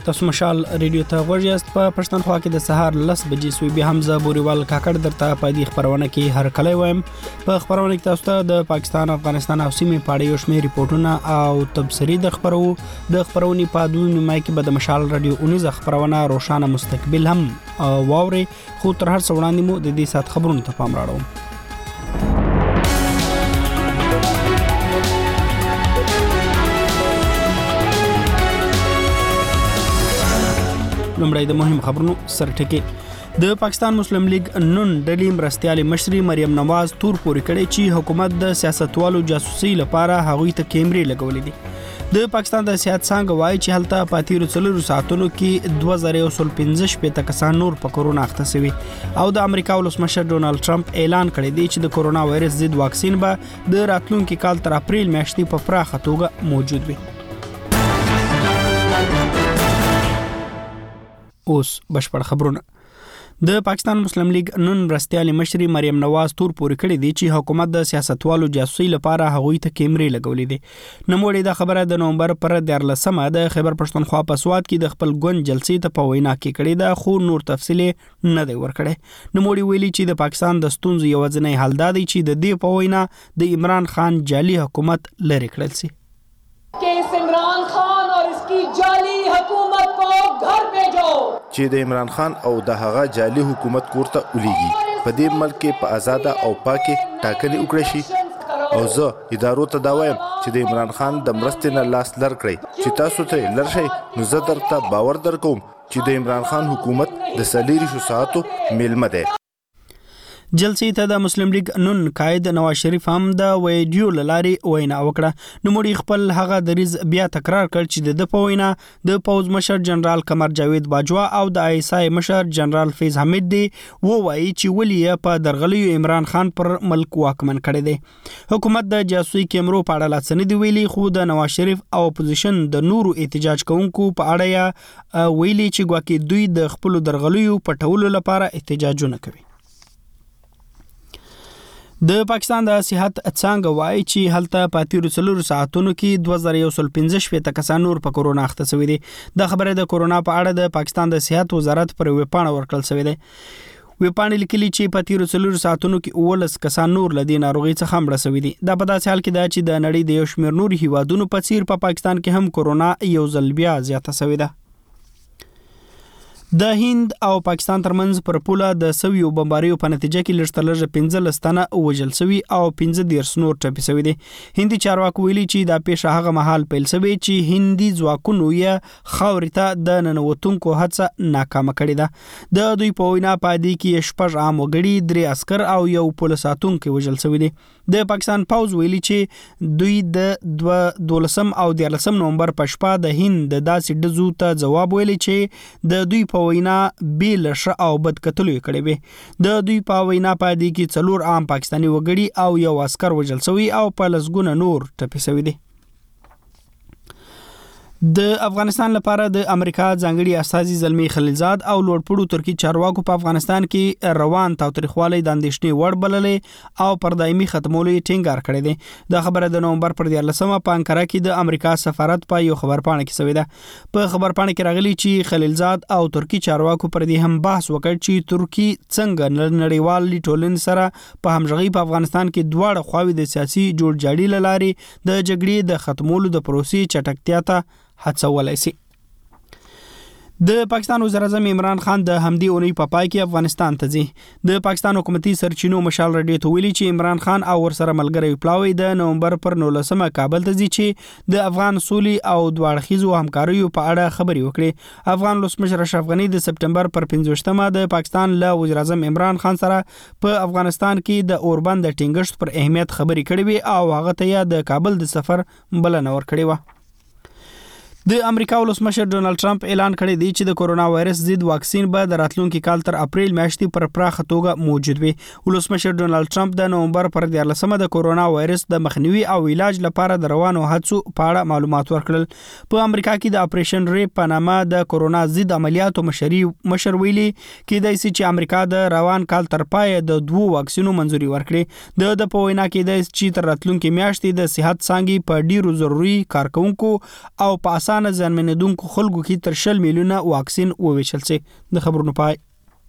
تاسو مشال ریډیو ته ورجاست په پښتونخوا کې د سهار 10 بجې سوي به حمزه بوريوال کاکړ درته په دې خبرونه کې هر کله وایم په خبرونه کې تاسو ته د پاکستان افغانستان او سیمې په اړه یو شمېر ریپورتونه او تبصري د خبرونې په دونو مای کې به د مشال رادیو 19 خبرونه روشانه مستقبل هم واوري خو تر هر څه وړاندې مو د دې سات خبرونو ته پام راوړم. لومړی د مهم خبرونو سرټکی د پاکستان مسلم لیگ نن ډلې مرستيالي مشري مریم نواز تور پوري کړي چې حکومت د سیاستوالو جاسوسي لپاره هغوی ته کیمرې لګولې دي. د پاکستان د سیاست څنګه وایي چې هلته پاتیرو څلورو ساعتونو کې 2015 کسان نور په کورونا اخته شوي او د امریکا ولسمشر ډونالد ټرمپ اعلان کړی دی چې د کورونا وایرس ضد واکسین به د راتلونکي کال تر اپریل میاشتې په پراخه توګه موجود وي. اوس بشپړ خبرونه. د پاکستان مسلم لیگ نن مرستيالي مشري مریم نواز تور پوري کړی دی چې حکومت د سیاستوالو جاسوسي لپاره هغوی ته کیمرې لګولې دي. نوموړي دا خبره د نومبر پر 14مه د خیبر پښتونخوا په سواد کې د خپل ګوند جلسې ته په وینا کې کړی دا خو نور تفصیل نه دی ورکړی. نوموړي ویلي چې د پاکستان د ستونزې یوازینی حل دا دی چې د دې په وینا د عمران خان جعلي حکومت لري کړل شي. عمران خان اور اس کی جعلی حکومت کو گھر بھیجو چې د عمران خان او د هغه جعلي حکومت کورته ولېږي په دې ملک کې په آزاده او پاکه ټاکنې وکړي شي او زه ادارو ته دا وایم چې د عمران خان د مرستې نه لاس لر کړئ چې تاسو ته لر شي نو زه درته باور درکوم چې د عمران خان حکومت د سلیری شو ساعتو میلمه ده. جلسې ته د مسلم لیگ نن قائد نواز شریف هم د ویډیو لاري وینا وکړه. نو مړي خپل هغه دریز بیا تکرار کړ چې د پوینا د پوز مشر جنرال قمر جاوید باجوا او د ایسای مشر جنرال فیض حمید دی وایي چې ولې په درغلیو عمران خان پر ملک واکمن کړی دی. حکومت د جاسوسي کیمرو په اړه لاڅنې دی ویلي خو د نواز شریف او اپوزیشن د نورو احتجاج کوونکو په اړه ویلي چې ګواکې دوی د خپل درغلیو پټولو لپاره احتجاجونه کوي. د پاکستان د صحت څنګه وایي چې هلته پاتیرو څلورو ساعتونو کې 2015 کسان نور په کورونا اخته شوي دي. د خبره د کورونا په اړه د پاکستان د صحت وزارت پر ویبپاڼه ورکړل شوی دی. ویبپاڼه لیکلي چې پاتیرو څلورو ساعتونو کې 19 کسان نور لدی ناروغي څخه مړه شوي دي. دا په داسې حال کې ده چې د نړۍ د یو شمېر نور هیوادونو په څیر په پاکستان کې هم کورونا یو ځل بیا زیاته شوې ده. د هند او پاکستان ترمنځ پر پوله د سویو بمباریو په نتیجه کې لږ 15 تنه وژل شوي او 15 نور ټپي شوي دي. هندي چارواکو ویلي چې دا پیښه هغه مهال پیل شوې چې هندي ځواکونو یې خاورې ته د ننوتونکو هڅه ناکامه کړې ده. د دوی په وینا پادې کې شپږ عام وګړي 3 عسكر او یو پولیس ساتونکي وژل شوي دي. د پاکستان پوز ویلي چې دوی د 12 او 13 نومبر په شپه د هند د داسې ډزو ته جواب ویلي چې د دوی په وینا بیل ش او بد کتلو کړي وي. د دوی په وینا پادې کې 4 عام پاکستاني وګړي او یو عسكر وژل شوی او په لسګونه نور ټپي شوی دي. د افغانستان لپاره د امریکا ځانګړي استازي زلمی خلیلزاد او لوړپوړو ترکی چارواکو په افغانستان کې روان تاوتریخوالي د اندېښنې وړ بللې او پر دایمي ختمولو ټینګار کړی دی. دا خبره د نومبر پر 14مه په انکارا کې د امریکا سفارت په یو خبرپاڼه کې شوې ده. په خبرپاڼه کې راغلي چې خلیلزاد او ترکی چارواکو پر دې هم بحث وکړ چې ترکی څنګه نړیوال ټولنې سره په همغږي په افغانستان کې دواړه خواوې د سیاسي جوړجاړي لاري د جګړې د ختمولو د پروسې چټکتیا ته هڅولای شي. د پاکستان وزیر اعظم عمران خان د همدې اونۍ په پای کې افغانستان ته ځي. د پاکستان حکومتي سرچینو مشال رادیو ته ویلي چې عمران خان او ورسره ملګری پلاوی د نومبر پر 19مه کابل ته ځي چې د افغان سولې او دواړخیزو همکاریو په اړه خبري وکړي. افغان ولسمشر اشرف غنی د سپټمبر پر 15مه د پاکستان له وزیر اعظم عمران خان سره په افغانستان کې د اوربند د ټینګښت پر اهمیت خبري کړې وي او هغه ته د کابل د سفر بلنه ورکړې و. د امریکا ولسمشر ډونالد ټرمپ اعلان کړی دی چې د کورونا وایرس ضد واکسین به د راتلونکي کال تر اپریل میاشتې پر پراخه توګه موجود وي. ولسمشر ډونالد ټرمپ د نومبر پر 14مه د کورونا وایرس د مخنیوي او علاج لپاره د روانو هڅو په اړه معلومات ورکړل. په امریکا کې د اپریشن ریپ په نامه د کورونا ضد عملیاتو مشر ویلي کېدای شي چې امریکا د روان کال تر پای د 2 واکسینو منځوري ورکړي. د په وینا کې د چې تر راتلونکي میاشتې د صحت څانګې په ډیرو ضروري کارکونکو او په سرطان ځانمنیدونکو خلکو کې تر 20 میلیونه واکسین وویشل شي. د خبرونو پای.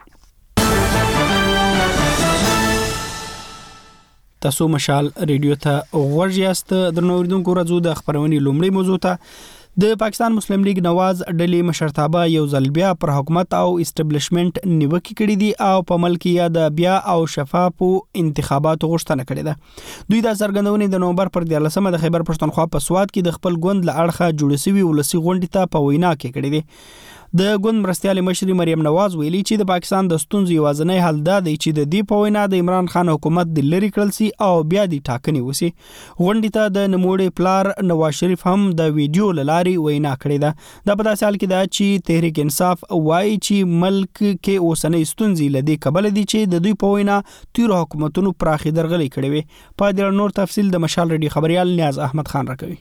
تاسو مشال ریډیو ته غوږ یاست. د نوریدونکو راځو د خبرونې لومړی موضوع ته. د پاکستان مسلم لیگ نواز ډلې مشرتابه یو ځل بیا پر حکومت او اسټابلیشمنت نیوکه کړې دي او په ملک یا د بیا او شفافو انتخاباتو غوښتنه کړې ده. دوی د څرګندونې د نومبر پر 13 د خیبر پښتونخوا په سواد کې د خپل ګوند له اړخه جوړ شوی ولسی غونډې ته په وینا کې کړې دي. د ګوند مرستيال مشر مریم نواز ویلي چې د پاکستان د ستونزې یوازنۍ حل دا دی چې د دې په وینا د عمران خان حکومت د لری کړل سي او بیا د ټاکنې وسی. غونډې ته د نموړې پلار نواز شریف هم د ویډیو لاري وینا کړې ده. د په داسې حال کې دا چې تحریک انصاف وایي چې ملک کې اوسنۍ ستونزې لدی کبل دي چې د دوی په وینا تیر حکومتونو پراخي درغلي کړې وي. په دې نور تفصیل د مشال ریډیو خبريال نیاز احمد خان راکوي.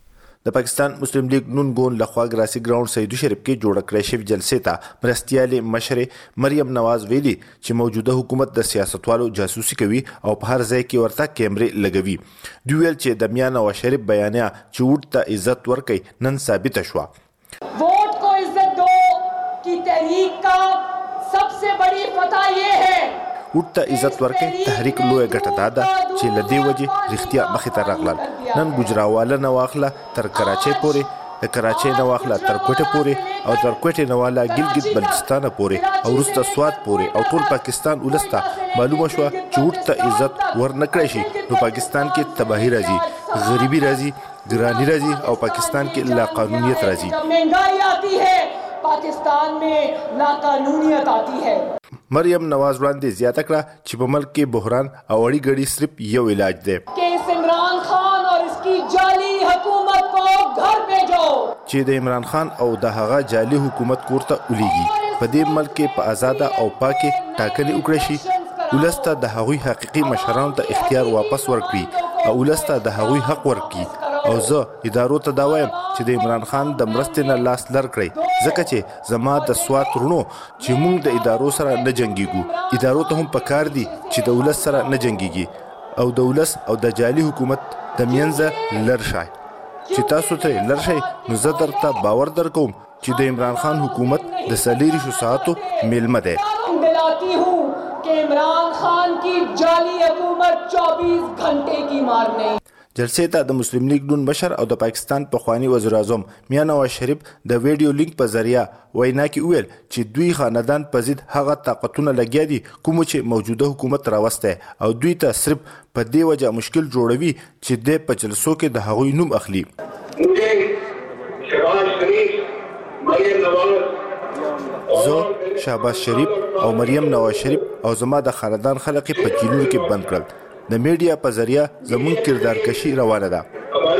د پاکستان مسلم لیگ نون ګوند لخوا ګراسي ګراوند سیدو شریف کې جوړ کړی شوی جلسې ته مرستيال مشر مریم نواز ویلي چې موجوده حکومت د سیاستوالو جاسوسي کوي او په هر ځای کې ورته کیمرې لګوي. دوی ویل چې د میاں نواز شریف بیانیه چې ووټ ته عزت ورکړي نن ثابت شوه. वोट को इज्जत दो की तहरीक का सबसे बड़ी फतह ये है. وټ ته عزت ورکړي تحریک لوی ګټه ده چې لدی وجه رښتیا مخې ته راغلل. نن ګجراواله نه واخله تر کراچۍ پورې، د کراچۍ نه واخله تر کوټه پورې او تر کوټه نه والا ګلګت بلتستان پورې او وروسته سواد پورې او ټول پاکستان ولسته معلومه شو چې وټ ته عزت ورنکړي شي نو پاکستان کې تباہی راځي، غریبي راځي، ګرانی راځي او پاکستان کې لا قانونیت راځي. महंगाई आती है, पाकिस्तान में नाकानूनियत आती है. مریم نواز وړاندې زیاته کړه چې په ملک کې بحران او اړی ګړی صرف یو علاج دی कि عمران खान और इसकी जाली हुकूमत को घर भेजो. چې د عمران خان او د هغه جعلي حکومت کورته ولېږي. په دې ملک کې په آزاده او پاکه ټاکنې وکړي شي. ولسته د هغوی حقيقي مشرانو ته اختیار واپس ورکړي او ولسته د هغوی حق ورکړي. او زه ادارو ته دا وایم چې د عمران خان د مرستې نه لاس لر کړی ځکه چې زما د سوات رونو چې موږ د ادارو سره نه جنګیږو. ادارو ته هم پکار دي چې د ولس سره نه جنګیږي او د ولس او د جعلي حکومت د منځه لر شي. چې تاسو ته لر شي نو زه درته باور درکوم چې د عمران خان حکومت د سلیری شو ساعتو میلمه ده. दिलाती हूँ कि इमरान खान की जाली हुकूमत 24 घंटे की मार नहीं. جلسې ته د مسلم لیگ نون مشر او د پاکستان پخوانی وزیر اعظم میاں نواز شریف د ویډیو لینک په ذریعہ وینا کې ویل چې دوی خاندان په ضد هغه طاقتونه لګیا دي کوم چې موجوده حکومت راوسته او دوی ته صرف په دې وجه مشکل جوړوي چې د په جلسو کې د هغوی نوم اخلي. زه شهباز شریف او مریم نواز شریف او زما د خاندان خلک په جیلونو کې بند کړل. د میډیا په ذریعہ زمون کردار کشي روانه ده.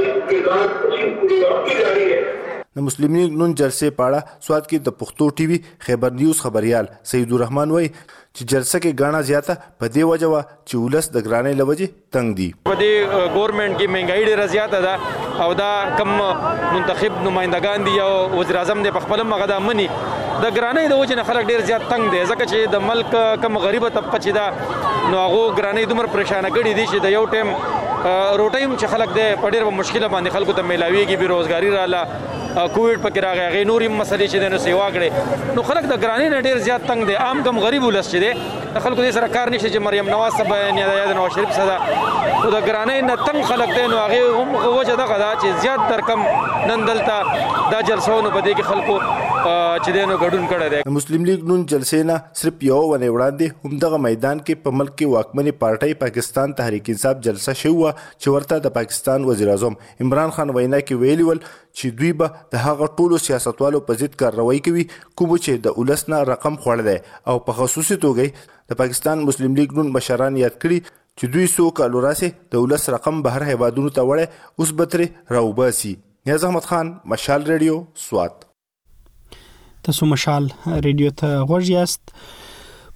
د مسلم لیگ نون جلسې پاړه سواد کې د پښتو ټي وي خیبر نیوز خبريال سید الرحمن وای چې جلسه کې غاڼه زیاته په دې وجه وا چې ولس د ګرانۍ لوجه تنگ دي. په دې ګورنمنت کې مهنګائی ډیره زیاته ده او دا کم منتخب نمائندگان دي او وزیر اعظم د خپل مغه د منی د ګرانۍ د وجه نه خلک ډیر زیات تنگ دي ځکه چې د ملک کم غریبه طبقه چې دا نو هغه ګرانۍ دومره پریشان کړي دي چې د یو ټیم روټایم چې خلک د پډیر په مشکله باندې خلکو ته ملاويږي بیروزګاری رااله کووډ پکې راغی غي نورې مسلې چې د سیوا کړي نو خلک د ګرانۍ نه ډیر زیات تنگ دي. عام کم غریب ولس چې دي خلکو دې سره کار نشي چې مریم نواز صاحب یا د نواز شریف صدا خو د ګرانۍ نه تنگ خلک دي نو هغه هم وجه دغه دا چې زیات تر کم نن دلته دا جلسونه په دې کې خلکو چې دینو ګډون کړی دی. مسلم لیگ نون جلسې نه صرف یو ونه وړاندې هم دغه میدان کې په ملک کې واکمنې پارټۍ پاکستان تحریک انصاف جلسه شوه چې ورته د پاکستان وزیر اعظم عمران خان وینا کې ویلي ول چې دوی به د هغه ټولو سیاستوالو په ضد کاروایی کوي کوم چې د ولس نه رقم خوړل دی او په خصوصي توګه د پاکستان مسلم لیگ نون مشران یاد کړي چې دوی سو کالو راسي د ولس رقم بهر هیوادونو ته وړي اوس بتره راوباسي. نیاز احمد خان مشال ریډیو سوات. تاسو مشال ریډیو ته غوږ یاست.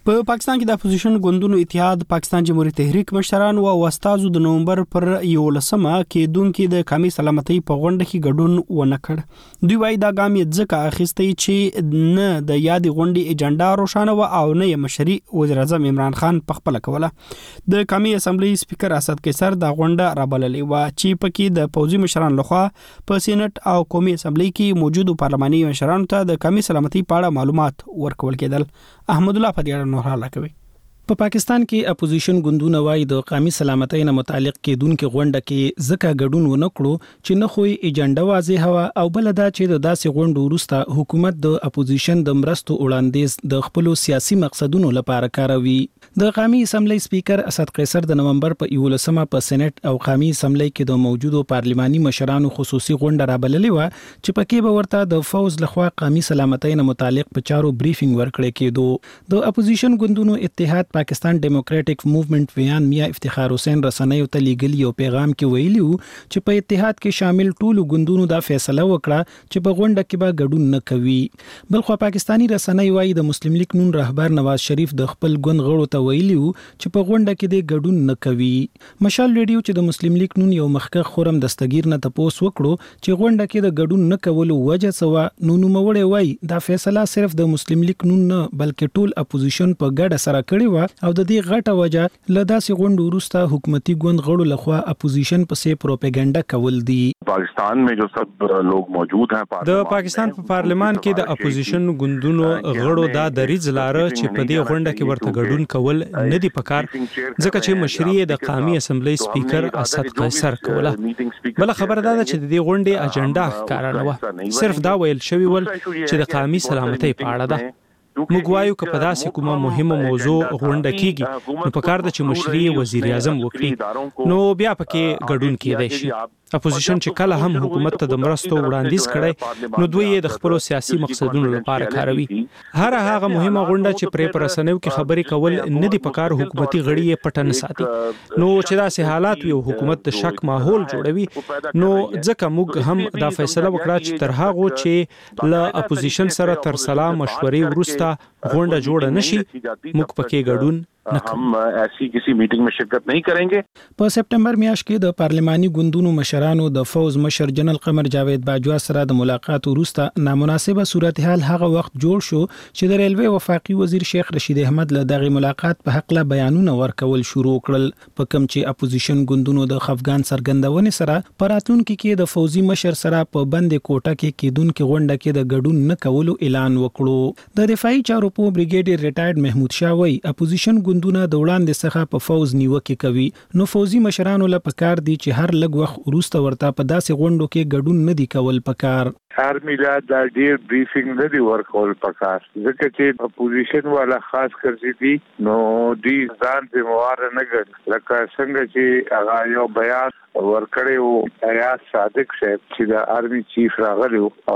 په پاکستان کې د اپوزیشن ګوندونو اتحاد پاکستان جمهوریت تحریک مشران او استادو د نومبر پر 11مه کې دونکو د قومي سلامتۍ په غونډه کې ګډون ونه کړ. دوی وايي دا ګام یې ځکه اخیستی چې نه د یادې غونډې ایجنډا روښانه و او نه یې مشري وزیر اعظم عمران خان په خپل کوله. د قومي اسمبلی سپیکر اسد قیصر دا غونډه رابللې و چې پکې د پوځي مشران لخوا په سېنات او قومي اسمبلی کې موجودو پارلماني مشرانو ته د قومي سلامتۍ په اړه معلومات ورکول کېدل. احمد الله فدیار نور حاله کوي. په پاکستان کې اپوزیشن ګوندونه وايي د قومي سلامتۍ نه متعلق کېدونکو غونډه کې ځکه ګډون ونه کړو چې نه خو ایجنډا واضح و او بل دا چې د داسې غونډو وروسته حکومت د اپوزیشن د مرستو وړاندیز د خپل سیاسي مقصدونو لپاره کاروي. د قومي اسمبلی سپیکر اسد قیصر د نومبر په 11مه په سېنات او قومي اسمبلی کې د موجودو پارلماني مشرانو خصوصي غونډه رابللې و چې پکې به ورته د فوز لخوا قومي سلامتۍ نه متعلق په چارو بریفینګ ورکړی کېدو. د اپوزیشن ګوندونو اتحاد پاکستان ډیموکراټک موومېنټ ویان میا افتخار حسین رسنیو ته لیږلی او پیغام کې ویلیو چې په اتحاد کې شامل ټولو ګوندونو دا فیصله وکړه چې په غونډه کې به ګډون نه کوي. بلخو پاکستانی رسنۍ وايي د مسلم لیگ نون رهبر نواز شریف د خپل ګوند غړو ته ویلیو چې په غونډه کې د ګډون نه کوي. مشال ریډیو چې د مسلم لیگ نون یو مخکښ خورم دستګیر نه تاسو وکړو چې غونډه کې د ګډون نه کولو وجه سوا نو نوموړی وايي دا فیصله صرف د مسلم لیگ نون نه بلکې ټول اپوزیشن په ګډه سره کړی و او د دې غټه وجه لداسې غونډو وروسته حکومتي ګوند غړو لخوا اپوزیشن پسې پروپاګاندا کول دي. پاکستان میں جو سب لوگ موجود ہیں د پاکستان په پارلیمان کې د اپوزیشن ګوندونو غړو دا دریځ لاره چې په دې غونډه کې ورته ګډون کول نه دی پکار ځکه چې مشري د قومي اسمبلی سپیکر اسد قیصر کوله. بل خبره ده چې د دې غونډې اجنډا ښکاره نه و، صرف دا ویل شوی ول چې د قومي سلامتۍ په اړه ده. موږ وایو که په داسې کومه مهمه موضوع غونډه کیږي نو پکار ده چې مشري وزیر اعظم وکړي نو بیا پکې ګډون کېدای شي. اپوزیشن چې کله هم حکومت ته د مرستو وړاندیز کړي نو دوی د خپل سیاسي مقصدونو لپاره کاروي. هر هغه مهمه غونډه چې پرې رسنیو کې خبرې کول نه دی پکار حکومتي غړي یې پټن ساتي نو چې داسې حالات وي حکومت د شک ماحول جوړوي نو ځکه موږ هم دا فیصله وکړه چې تر هغه چې له اپوزیشن سره تر سلام مشورې وروسته غونډه جوړه نشي موږ پکې ګډون हम ऐसी किसी मीटिंग में शिरकत नहीं करेंगे. په سپټمبر میاشت کې د پارلماني ګوندونو مشرانو د فوز مشر جنرال قمر جاوید باجوا سره د ملاقات وروسته نامناسبه صورتحال هغه وخت جوړ شو چې د ریلوی وفاقي وزیر شیخ رشید احمد له دغه ملاقات په حق له بیانونه ورکول شروع کړل په کوم چې اپوزیشن ګوندونو د خفګان سرګندونې سره پراتونکو کې د فوزي مشر سره په بند کوټه کې کېدونکو غونډه کې د ګډون نه کولو اعلان وکړو. د دفاعي چارو په بریګیډیر ریټایرډ محمود شاه وای اپوزیشن ګوندونه د وړاندې څخه په فوز نیوکه کوي نو فوزي مشرانو له پکار دي چې هر لږ وخت وروسته ورته په داسې غونډو کې ګډون نه دی کول پکار. هر میلاد دا ډیر بریفینګ نه دی ورکول پکار ځکه چې اپوزیشن والا خاص کړی دي نو دی ځان ذمہوار نه ګرځي لکه څنګه چې هغه یو بیان ورکړی وو ایاز صادق صاحب چې د آرمي چیف راغلی او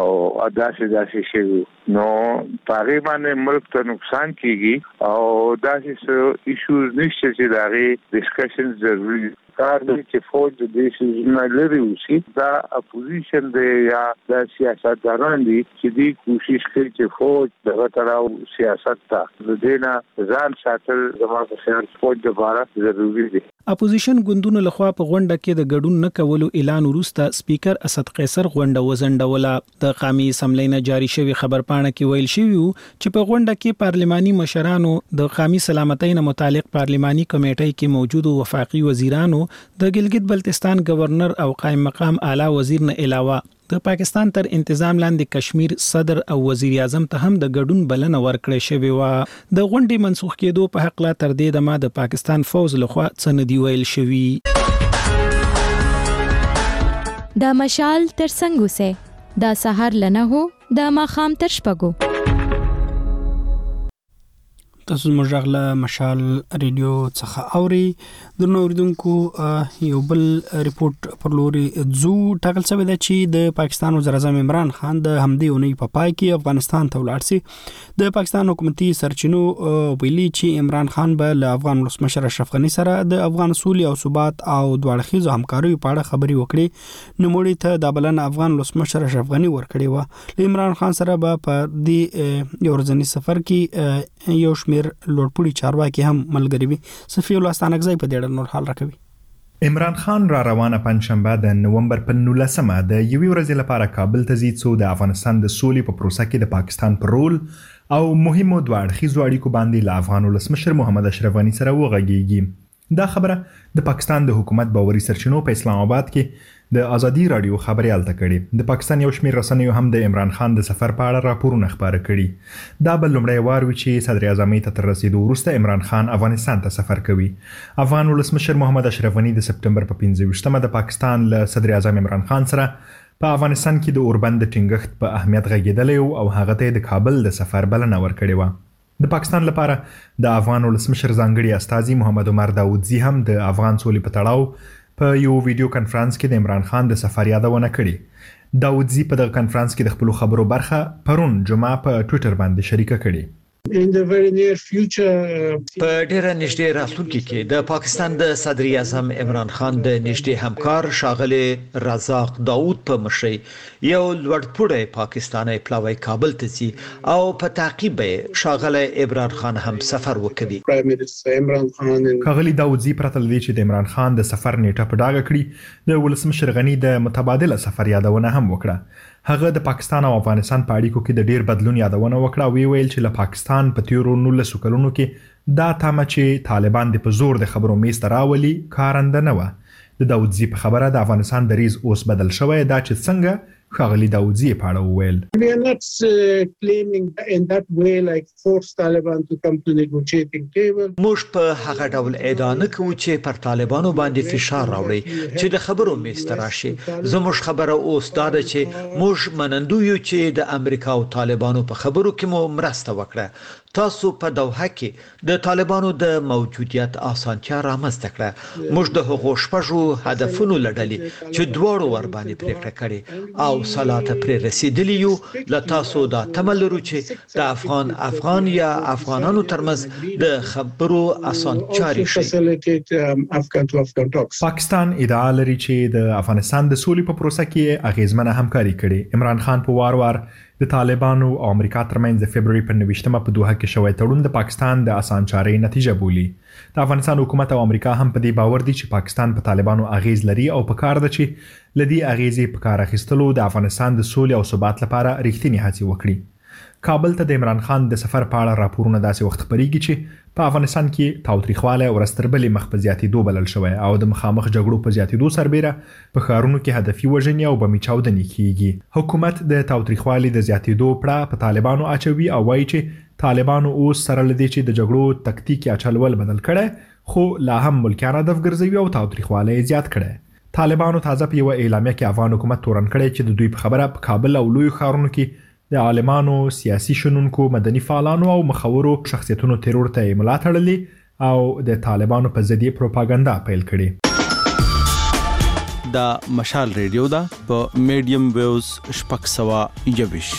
داسې شي نو پاره باندې ملک ته نقصان کیږي او داسې ایشوز نشته چې دغه ډسکشن ضروري کار دی چې فوج د دې نه لري اوسي دا اپوزیشن دی یا د سیاستداران دي چې دې کوشش کوي چې فوج دغه تراو سیاست ته د دینه ځان ساتل زموږ په خیال فوج لپاره ضروري دی. اپوزیشن ګوندونو لخوا په غونډه کې د ګډون نه کولو اعلان وروسته سپیکر اسد قیصر غونډه وزنډوله. د قومي اسمبلی نه جاری شوی خبرپاڼه کې ویل شوی چې په غونډه کې پارلماني مشرانو د قومي سلامتۍ نه متعلق پارلماني کمیټې کې موجود وفاقي وزیرانو د ګلګت بلتستان گورنر او قائم مقام اعلی وزیر نه علاوه د پاکستان تر انتظام لاندې کشمیر صدر او وزیر اعظم ته هم د ګډون بلنه ورکړې شوې و. د غونډې منسوخ کېدو په حق لا تر دې دمه د پاکستان فوز لخوا څه نه دی ویل شوی. دا مشال تر څنګه سه دا سحر لنه هو دا ماخام تر شپګو. تاسو موږ له مشال ریډیو څخه اوري د نوریدونکو یو بل ریپورت پر لوري زو ټاکل شوی دی چې د پاکستان وزیر اعظم عمران خان د همدې اونۍ په پای کې افغانستان ته ولاړ شي. د پاکستان حکومتي سرچینو ویلي چې عمران خان به له افغان ولسمشر اشرف غني سره د افغان سولې او ثبات او دواړخیزو همکاریو په اړه خبرې وکړي. نوموړي ته د بلنه افغان ولسمشر اشرف غني ورکړي و. عمران خان سره به په دې یو ورځنی سفر کې یو شمېر شمیر لوړپوړي چارواکي هم ملګری وي. صفی الله ستانکزی په دې اړه نور حال راکوي. عمران خان را روانه پنځشنبه د نومبر په 19مه د یوې ورځې لپاره کابل ته ځي څو د افغانستان د سولې په پروسه کې د پاکستان پر رول او مهمو دوه اړخیزو اړیکو باندې له افغان ولسمشر محمد اشرف غني سره وغږیږي. دا خبره د پاکستان د حکومت باوري سرچینو په اسلام آباد کې د ازادي رادیو خبريال ته کړي. د پاکستان یو شمېر رسنیو هم د عمران خان د سفر په اړه راپورونه خبره کړي. دا بل لومړی وار وی چې صدر اعظم ته تر رسیدو وروسته عمران خان افغانستان ته سفر کوي. افغان ولسمشر محمد اشرف غني د سپتمبر په 15مه د پاکستان له صدر اعظم عمران خان سره په افغانستان کې د اوربند ټینګښت په اهمیت غږیدلی او هغه ته د کابل د سفر بلنه ورکړې و. د پاکستان لپاره د افغان ولسمشر ځانګړي استازي محمد عمر داودزي هم د افغان سولې په تړاو په یو ویډیو کانفرنس کې د عمران خان د سفر یادونه کړې. داودزي په دغه کانفرنس کې د خپل خبرو برخه پرون جمعه په ټوئیټر باندې شریکه کړې. په ډیره نږدې راتلونکي کې د پاکستان د صدر اعظم عمران خان د نږدې همکار ښاغلی رزاق داود په مشرۍ یو لوړپوړی پاکستاني پلاوی کابل ته ځي او په تعقیب به ښاغلی عمران خان هم سفر وکړي. ښاغلی داودزي پرته له دې چې د عمران خان د سفر نیټه په ډاګه کړي د ولسمشر غني د متبادل سفر یادونه هم وکړه. هغه د پاکستان او افغانستان په اړیکو کې د ډیر بدلون یادونه وکړه او ویل چې له پاکستان په تیرو 19 کلونو کې دا تمه چې طالبان د په زور د خبرو میز ته راولي کارنده نه و. د داودزي په خبره د افغانستان دریز اوس بدل شوی دا چې څنګه ښاغلی داودزي په اړه وویل. We are not claiming in that way like force Taliban to come to negotiating table. موږ په هغه ډول ادعا نه کوو چې پر طالبانو باندې فشار راوړي چې د خبرو میز ته راشي. زموږ خبره اوس دا ده چې موږ منندوی یو چې د امریکا او طالبانو په خبرو کې مو مرسته وکړه. تاسو په دوحه کې د طالبانو د موجودیت اسانتیا رامنځته کړه. موږ د هغو شپږو هدفونو لړلې چې دواړو ور باندې پریکړه کړې او صلاته پرې رسیدلی یو. له تاسو دا تمل لرو چې د افغان یا افغانانو ترمنځ د خبرو اسانتیا راشي. پاکستان ادعا لري چې د افغانستان د سولې په پروسه کې اغیزمنه همکاري کړي. عمران خان په وار د طالبانو او امریکا ترمنځ د فبرवरी په 29مه په دوحه کې شوی تړون د پاکستان د اسانچارۍ نتیجه بولي. د افغانستان حکومت او امریکا هم په دې باور دي چې پاکستان په طالبانو اغیز لري او په کار ده چې لدی اغیزې په کار اخیستلو د افغانستان د سولې او ثبات لپاره رښتینی هڅې وکړي. کابل ته د عمران خان د سفر په اړه راپورونه داسې وخت خبريږي چې په افغانستان کې تاوتریخواله او رستربلې مخ په زیاتېدو بلل شوی او د مخامخ جګړو په زیاتېدو سربېره په ښارونو کې هدفي وژنې او بمي چاودنې کیږي. حکومت د تاوتریخوالي د زیاتېدو پړه په طالبانو اچوي او وایي چې طالبانو اوس سره لدی چې د جګړو تکتیک اچلول بدل کړي خو لا هم ملکیان هدف ګرځوي او تاوتریخواله زیات کړي. طالبانو تازه په یو اعلامیه کې افغان حکومت تورن کړی چې د دوی په خبره په کابل او لوی ښارونو کې د عالمانو، سیاسي شنونکو، مدني فعالانو او مخورو شخصیتونو ترور ته ملا تړلې او د طالبانو په ضد پروپاګاندا پیل کړي. دا مشال ریډیو دا په میډیم ویوز 621.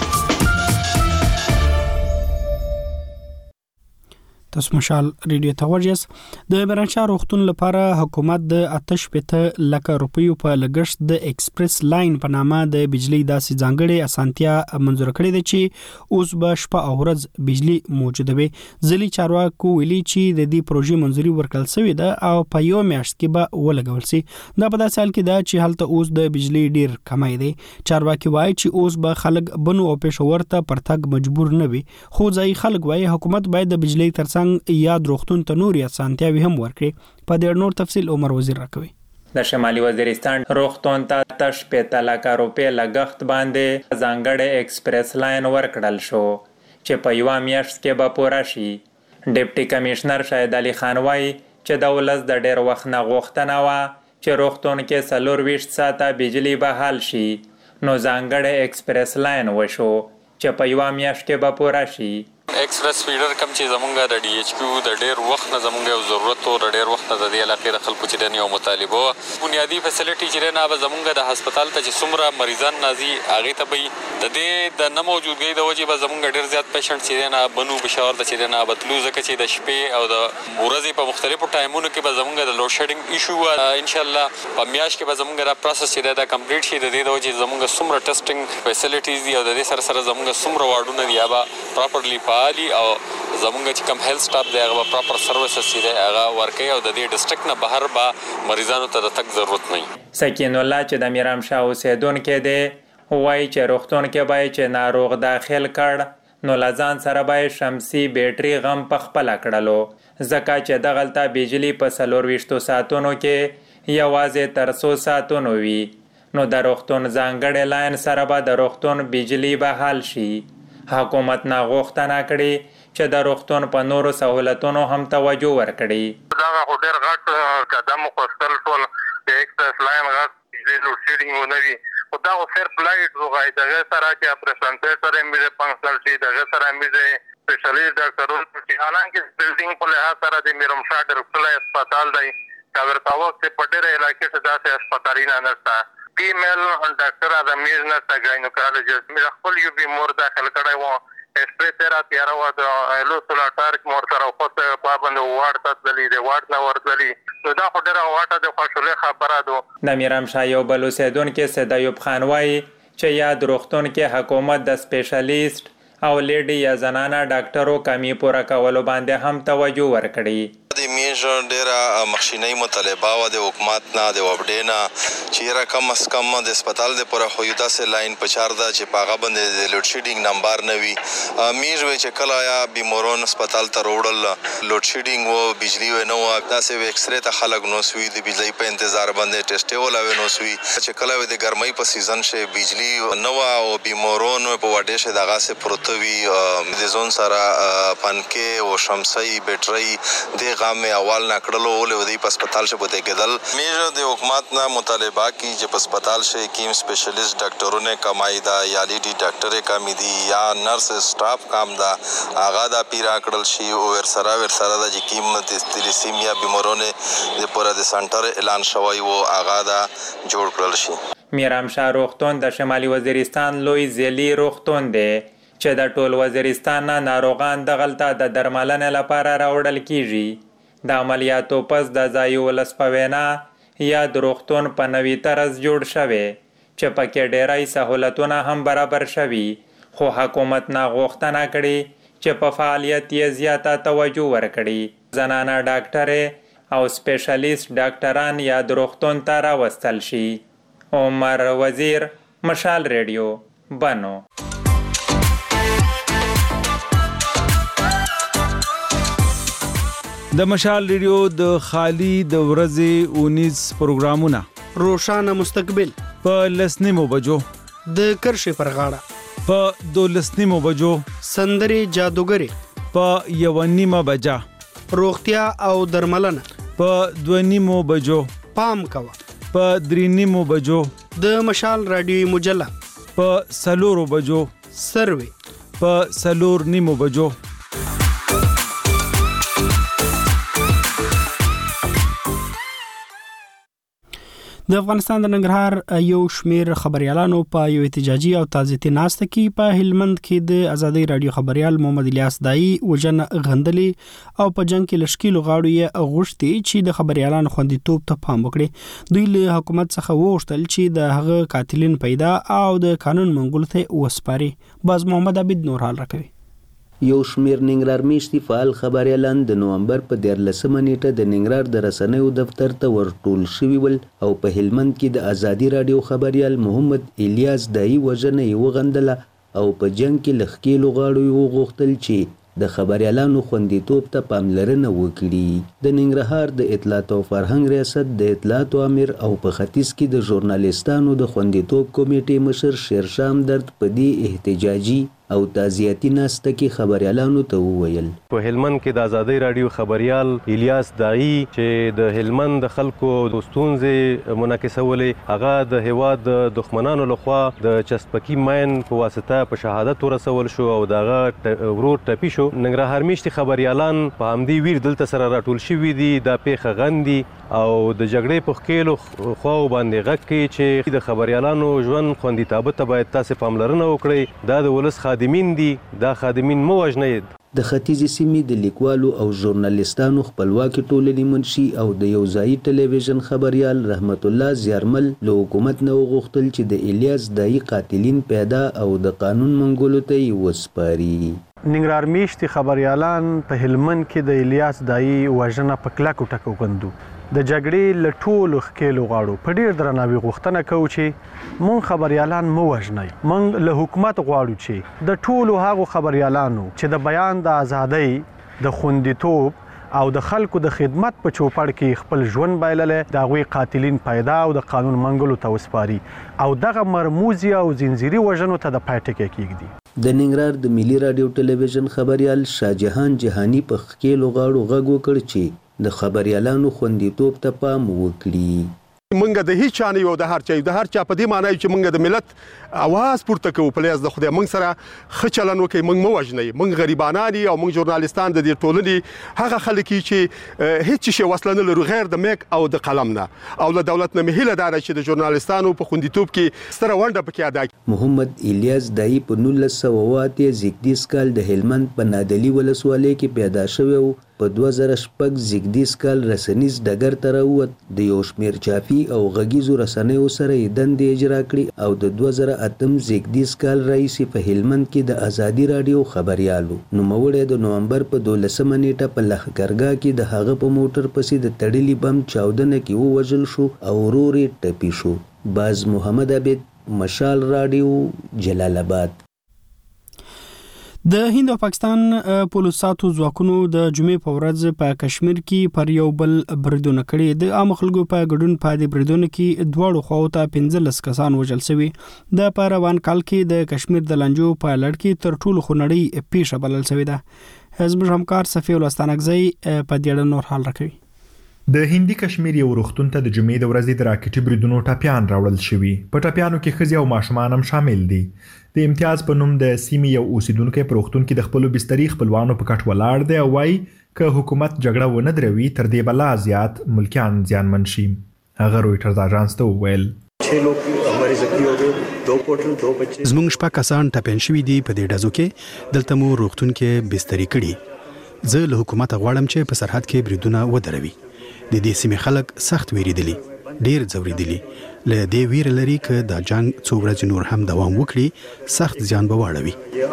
تاسو مشال ریډیو ته ورجس. د برانشار وختون لپاره حکومت د 8 لک روپیو په لګښت د ایکسپریس لاین په نامه د بجلی داسې ځانګړي اسانتیا منزور کړې ده چې اوس به شپه او ورځ بجلی موجوده وي. ځلې چارواکو ویلي چې د دې پروژې منځوري ورکړل شوې ده او په یو میاشت کې به ولګول شي. دا په داسې حال کې ده چې هلته اوس د بجلی ډیر کمای دی. چارواکي وایي چې اوس به خلک بنو او پېښور ته پرتګ مجبور نه وي. خو ځای خلک وایي حکومت باید د بجلی ترڅنګ یاد روختون ته نور اسانتیاوي هم ورکړي. په دې نور تفصیل عمر وزیر راکوي. د شمالي وزیرستان روختون ته 8 لک روپۍ لګښت باندې ځانګړی ایکسپریس لاین ورکړل شو چې په یو میاشت کې به پوره شي. ډیپټي کمشنر شاهد علي خان وایي چې د ولس د ډیر وخت نه غوښتنه وه چې روختون کې 24 ساعته بجلی بحال شي. نو ځانګړی ایکسپریس لاین وشو چې په یو میاشت کې به پوره شي. ایکسپریس فیډر کم چې زمونږ د ډي ایچ پی د ډیر وخت نه زمونږ یو ضرورت او د ډیر وخت نه د دې علاقې د خلکو چې د یو مطالبه بنیادی فیسیلیټي چې نه به زمونږ د هسپتال ته چې څومره مریضان نازي هغه ته به د دې د نه موجودګۍ د وجې به زمونږ ډیر زیات پیشنټ چې نه بنو بشاور ته چې نه بتلو ځکه چې د شپې او د ورځې په مختلفو ټایمونو کې به زمونږ د لوډ شیډینګ ایشو ان شاء الله په میاشت کې به زمونږ دا پروسس چې دا کمپلیټ شي د دې د وجې زمونږ څومره ټیسټینګ فیسیلیټیز دي او د دې سره سره زمونږ څومره واردونه دي هغه پراپرلی فعالي او زمونږ چې کوم هیلث سټاف دی هغه پراپر سروسز چې دی هغه ورکوي او د دې ډسټرکټ نه بهر به مریضانو ته د تګ ضرورت نه وي. سکین الله چې د میرامشاه اوسیدونکی دی وایي چې روغتون کې باید چې ناروغ داخل کړ نو له ځان سره باید شمسي بیټري غم په خپله کړلو ځکه چې دغلته بجلي په 24 ساعتونو کې یوازې تر 100 ساعتونو وي نو د روغتون ځانګړی لاین سره به د روغتون بجلي بحال شي. حکومت نه غوښتنه کړې چې د روغتون په نورو سهولتونو هم توجه ورکړي. دا خو ډېر غټ قدم واخیستل شول د ایکسپریس لاین غټ بجلي لوډ شیډینګ ونه وي خو دا خو صرف لایټ وغواړي دغه سره چې اپریشن تیټر یې مې فنکشنل شي دغه سره مې سپیشلیست ډاکټرونه چې حالانکه بلډینګ په لحاظ سره د میرامشاه ډېر ښکلی هسپتال دی که ورته وخت په ډېره علاقې کې داسې هسپتالونه نشته. فیمیل ډاکټر د میز نشته ګاینوکالوجست مې خپل یو بیمار داخل کړی و اسپری تیراپي هره وه د ایلوسولاټارک مور سره خود پابند وارډ ته تللي د وارډ نه ورتللي نو دا خو ډېره غټه د خوشحالۍ خبره ده. د میرامشاه یو بل اوسیدونکی سید ایوب خان وایي چې یاد روغتون کې حکومت د سپیشلیست او لیډي یا زنانه ډاکټرو کمی پوره کولو باندې هم توجه ورکړي. د میژ ډېره مخشینۍ مطالبه وه د حکومت نه د وبډې نه چې یاره کم از کم د هسپتال دپاره خو یو داسې لاین په چار ده چې په هغه باندې د لوډ شیډینګ نمبر نه وي. میژ وی چې کله یا بیماران هسپتال ته راوړل لوډ شیډینګ و بجلي وی نه وه داسې وی ایکسرې ته خلک نوسوي د بجلۍ په انتظار باندې ټسټې ولاوې نوسوي چې کله وی د ګرمۍ په سیزن شي بجلي نه وه او بیماران په وډې شي دغسې پروته وي د ځون سره پنکې او شمسۍ بیټرۍ د غام اول نه کړلو ولې دی په هسپتال شه بده کېدل. میژ د حکومت نه مطالبه کی چې په هسپتال شه کیم سپیشلیست ډاکټرونه کمای دا یا لیډي ډاکټر کمی دي یا نرس سټاف کم دا هغه د پیرا کړل شي او ور سره د کیم د تلیسیمیا بیمارونه د پوره د سنټر اعلان شوی او هغه دا جوړ کړل شي. میرامشاه روغتون د شمالي وزیرستان لوی ځلي روغتون دی چې د ټول وزیرستان نه ناروغان دغلته د درملنې لپاره راوړل کیږي. د عملیاتو پس د ځایي ولس په وینا یاد روغتون په نوي طرز جوړ شوی چې پکې ډیری سهولتونه هم برابر شوي خو حکومت نه غوښتنه کړې چې په فعالیت یې زیاته توجه ورکړي. زنانه ډاکټرې او سپیشلیست ډاکټران یاد روغتون ته راوستل شي. عمر وزیر مشال ریډیو بنو. د مشال ریډیو د خالی د ورځې 19 پروګرامونه روشانه مستقبل په لسنیمو بجو د کرښې پر غاړه په 12 بجو سندري جادوګری په 1:30 بجا روغتیا او درملنه په 2:30 بجو پام کوه په 3:30 بجو د مشال رادیوي مجله په 4 بجو سروي په 4:30 بجو د افغانستان د ننګرهار یو شمیر خبريالانو په یو احتجاجي او تعزیتي ناسته کې په هلمند کې د ازادي رادیو خبريال محمد الیاس دای وجن غندلي او په جنگ کې لشکې لغاړو یې غوښتي چې د خبريالانو خوندیتوب ته پام وکړي. دوی له حکومت څخه وغوښتل چې د هغه قاتلین پیدا او د قانون منګولو ته وسپاري. باز محمد عبد نور حال راکوي. یو شمیر ننګرهار میشتي فعال خبريالان د نومبر په 13 نیټه د ننګرهار د رسنیو دفتر ته ورټول شوي ول او په هلمند کې د ازادي رادیو خبريال محمد الیاس دای وجنه یو غندله او په جنگ کې لخکې لغاړو یو غوښتل چې د خبريالانو خوندیتوب ته پاملرنه وکړي. د ننګرهار د اطلاعات او فرهنګ ریاست د اطلاعات امیر او په ختیځ کې د ژورنالیستانو د خوندیتوب کمیټې مشر شیرشام درد په دې احتجاجي او تعزیتي ناسته کې خبريالانو ته وویل په هلمند کې د ازادي رادیو خبريال الیاس دای چې د هلمند د خلکو د ستونزې منعکسولې هغه د هواد د دښمنانو لخوا د چسپکی ماین په واسطه په شهادت ورسول شو او دغه ورور ټپي شو. ننګرهار میشتي خبريالان په همدې ویر دلته سره راټول شوي دي د پیښه غندي او د جګړې په خېلو خو باندې غږ کوي چې د خبريالانو ژوند خوندیتابه ته باید تاسو پاملرنه وکړئ. دا د ولس خادمین دي دا خادمین مو وژنئ. د ختیځې سیمې د لیکوالو او ژورنالیستانو خپلواکي ټولنې منشي او د یو ځایي ټلویزیون خبريال رحمت الله زیارمل له حکومت نه وغوښتل چې د الیاس دای قاتلین پیدا او د قانون منګولو ته وسپاري. ننګرهار میشتي خبريالان په هلمند کې د الیاس دایي وژنه په کلکو ټکو غندو د جګړې له ټولو ښکېلو غاړو په ډېر درناوي غوښتنه کوو چې مونږ خبريالان مو وژنئ. مونږ له حکومت غواړو چې د ټولو هغو خبريالانو چې د بیان د ازادۍ د خوندیتوب او د خلکو د خدمت په چوپړ کې خپل ژوند بایللی د هغوی قاتلین پیدا او د قانون منګلو ته وسپاري او دغه مرموزي او زنځیري وژنو ته د پای ټکی کېږدي. د ننګرهار د ملي رادیو ټلویزیون خبريال شاهجهان جهاني په ښکېلو غاړو غږ وکړ چې د خبريالانو خوندیتوب ته پام وکړي. منګه د هیڅ چا نه یو د هر چا په دې معنی چې منګه د ملت اواز پورته کوو په لیاز د خدای منګ سره ښه چلن وکړي. منګ مو وژنئ. منګ غریبانان او منګ ژورنالیستان د دې ټولنې هغه خلک چې هیڅ شی وسله نه لري غیر د میک او د قلم نه او له دولت نه مهیله دار چې د ژورنالیستانو په خوندیتوب کې ستره ونډه پکې ادا کړي. محمد الیاس دایي په 1908 زیږدیز کال د هلمند په نادلي ولسوالۍ کې پیدا شوی او په 2006 زیږدیز کال رسنیز ډګر ته راووت. د یو شمېر چاپي او غږیزو رسنیو سره یې دندې اجرا کړي او د 2008 زیږدیز کال راهیسې په هلمند کې د ازادي راډیو خبريالو. نوموړی د نومبر په 12 نیټه په لښکرګاه کې د هغه په موټر پسې د تړلي بم چاودنه کې ووژل شو او ورور یې ټپي شو. باز محمد عبید، مشال راډیو، جلال آباد. د هند او پاکستان پولیساتو ځواکونو د جمعې په ورځ په کشمیر کې پر یو بل بریدونه کړي. د عام خلکو په ګډون په دې بریدونو کې دواړو خواو ته 15 کسان وژل شوي. د په روان کال کې د کشمیر د لنجو په لړ کې تر ټولو خونړۍ پیښه بلل شوې ده. زموږ همکار صفي ولستانګزی په دې اړه نور حال راکوي. د هندي کشمیر یو روغتون ته د جمعې د ورځې د راکټي بریدونو ټاپیان راوړل شوي. په ټاپیانو کې ښځې او ماشومان هم شامل دي. د امتیاز په نوم د سیمې یو اوسیدونکو په روغتون کې د خپل بستري خپلوانو په کټ ولاړ دی او وايي که حکومت جګړه ونه دروي تر دې بلا زیات ملکیان زیانمن شي. هغه رويټرز اژانس ته وویل زمونږ شپږ کسان ټاپین شوي دي. په دې ډزو کې دلته مو روغتون کې بستري کړي. زه له حکومت غواړم چې په سرحد کې بریدونه ودروي. د دې سیمې خلک سخت ویریدلي، ډیر ځوریدلي. له دې ویره لري چې دا جنگ څو ورځې نور هم دوام وکړي سخت زیان به واړوي.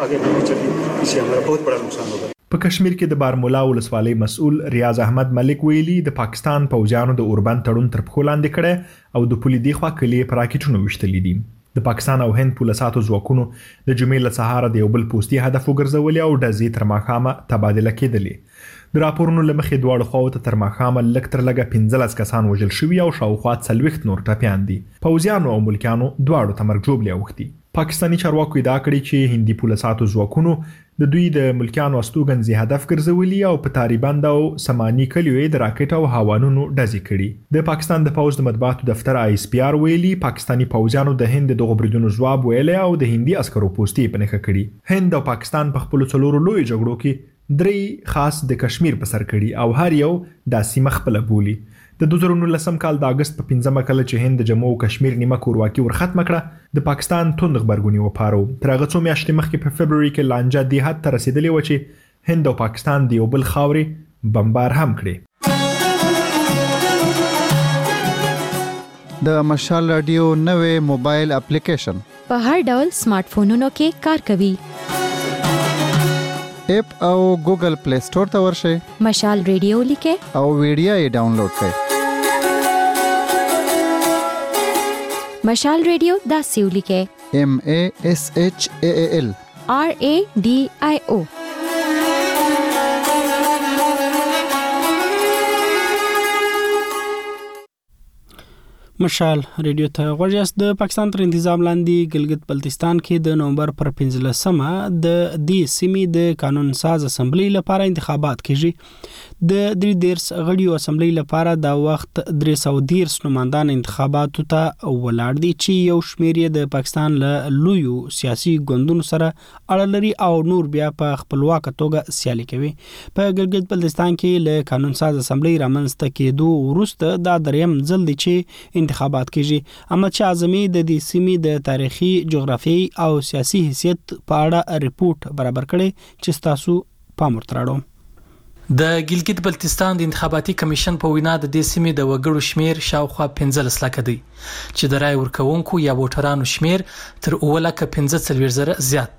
په کشمیر کې د بارمولا ولسوالۍ مسؤل ریاض احمد ملک ویلي د پاکستان پوځیانو د اوربند تړون تر پښو لاندې کړی او د پولي دی خوا کلی پر راکټونو وشتلې دي. د پاکستان او هند پولیساتو ځواکونو د جمعې له سهاره د یو بل پوستي هدف وګرځولي او ډزې تر ماښامه تبادله کېدلې. د راپورونو له مخې دواړو خواو ته تر ماښامه لږ تر لږه 15 کسان وژل شوي او شاوخوا 40 نور ټپیان دي. پوځیانو او ملکیانو دواړو ته مرګ ژوبلې اوښتي. پاکستاني چارواکو ادعا کړې چې هندي پولیساتو ځواکونو د دوی د ملکیانو استوګنځي هدف ګرځولي او په تاریبند او سماني کلیو د راکټ او هوانونو ډزې کړي. د پاکستان د پوځ د مطبوعاتو دفتر ISPR ویلي پاکستاني پوځیانو د هند دغه بریدونو ځواب ویلی او د هندي عسکرو پوستي په نښه کړي. هند او پاکستان په خپلو څلورو لویو جګړو کې 3 خاص د کشمیر په سر کړي او هر یو د سیمه خپل بولی. د 2019 کال د اگست په 15 کال چې هند د جموں او کشمیر نیمه کورواکي ورختم کړه د پاکستان توند خبرګونی وپارو. تر هغه څو میاشتې مخکې په فبرवरी کې لانجه دی حد ته رسیدلې و چې هند او پاکستان د یو بل خاورې بمبار هم کړي. د مشال رادیو نوې موبایل اپلیکیشن په هر ډول سمارټ فونونو کې کار کوي. اپ او ګوګل پلی سٹور ته ورشئ. مشال ریډیو لیکه او ویډیو یې ډاونلوډ کړئ. مشال ریډیو داسې ولیکه MASHAAL RADIO. مشال ریډیو ته غوږیاست. د پاکستان تر انتظام لاندې ګلګت بلتستان کې د نومبر پر 15مه د دې سیمې د قانون ساز اسمبلی لپاره انتخابات کیږي. د 3 غړیو اسمبلی لپاره د وخت 313 نمائندان انتخاباتو ته ولاړ دي چې یو شمېر یې د پاکستان له لویو سیاسي ګوندونو سره اړه لري او نور بیا په خپلواک توګه سیالي کوي. په ګلګت بلتستان کې له قانون ساز اسمبلی رامنځته کېدو وروسته دا دریم ځل دی چې انتخابات کیږي. احمد شاه اعظمي د دې سیمې د تاریخي، جغرافیایي او سیاسي حیثیت په اړه ریپورت برابر کړي چې تاسو پام ورته راوړم. د ګلګت بلتستان د انتخاباتي کمیشن په وینا د دې سیمې د وګړو شمیر شاوخوا 15 لکه دی چې د رای ورکوونکو یا ووټرانو شمیر تر 9,45,000 زیات دی.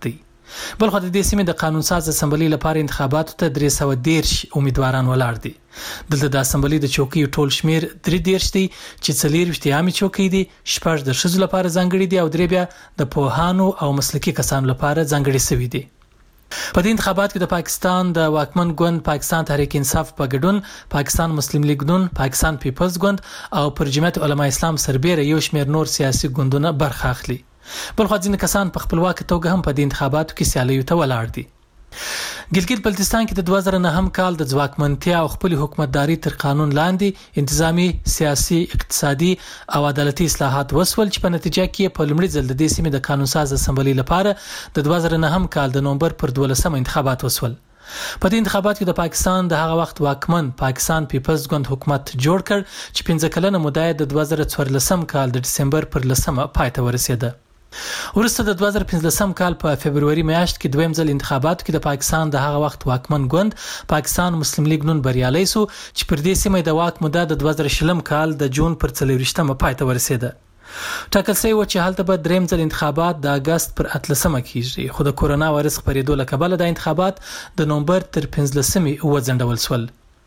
بل خو د دې سیمې د قانون ساز اسمبلی لپاره انتخاباتو ته 313 امیدواران ولاړ دي. دلته د اسمبلی د چوکۍ ټول شمیر 33 دي چې 40 عامي چوکۍ دي، 6 د ښځو لپاره ځانګړي دي او 3 بیا د پوهانو او مسلکي کسانو لپاره ځانګړي شوي دي. په دې انتخابات کې د پاکستان د واکمن ګوند پاکستان تحریک انصاف په ګډون پاکستان مسلم لیگ نون، پاکستان پیپلز ګوند او پر جمعیت علماء اسلام سربېره یو شمیر نور سیاسي ګوندونه برخه اخلي. بل خو ځینې کسان په خپلواک توګه هم په دې انتخاباتو کې سیالیو ته ولاړ دي. ګلګت بلتستان کې د 2009 کال د ځواکمنتیا او خپل حکومتداري تر قانون لاندې انتظامی، سیاسي، اقتصادي او عدالتي اصلاحات وسول چې په نتیجه کې په لومړي ځل د دې سیمې د قانون ساز اسمبلی لپاره د 2009 کال د نومبر پر 12 انتخابات وسول. په دې انتخابات کې د پاکستان د هغه وخت واکمن پاکستان پیپلز ګوند حکومت جوړ کړ چې 15 کلنه موده د 2014 کال د دسمبر پر 10 پای ته ورسېده. وروسته د 2015 کال په فبرवरी میاشت کې دویم ځل انتخاباتو کې د پاکستان د هغه وخت واکمن ګوند پاکستان مسلم لیگ نون بریالي شو چې پر دې سیمه د واک موده د 2020 کال د جون پر 24 پای ته ورسېده. ټاکل شوی و چې هلته به دریم ځل انتخابات د اگست پر 18 کیږي، خو د کورونا وایرس خپرېدو له کبله د انتخابات د نومبر تر 15 وځنډول شول.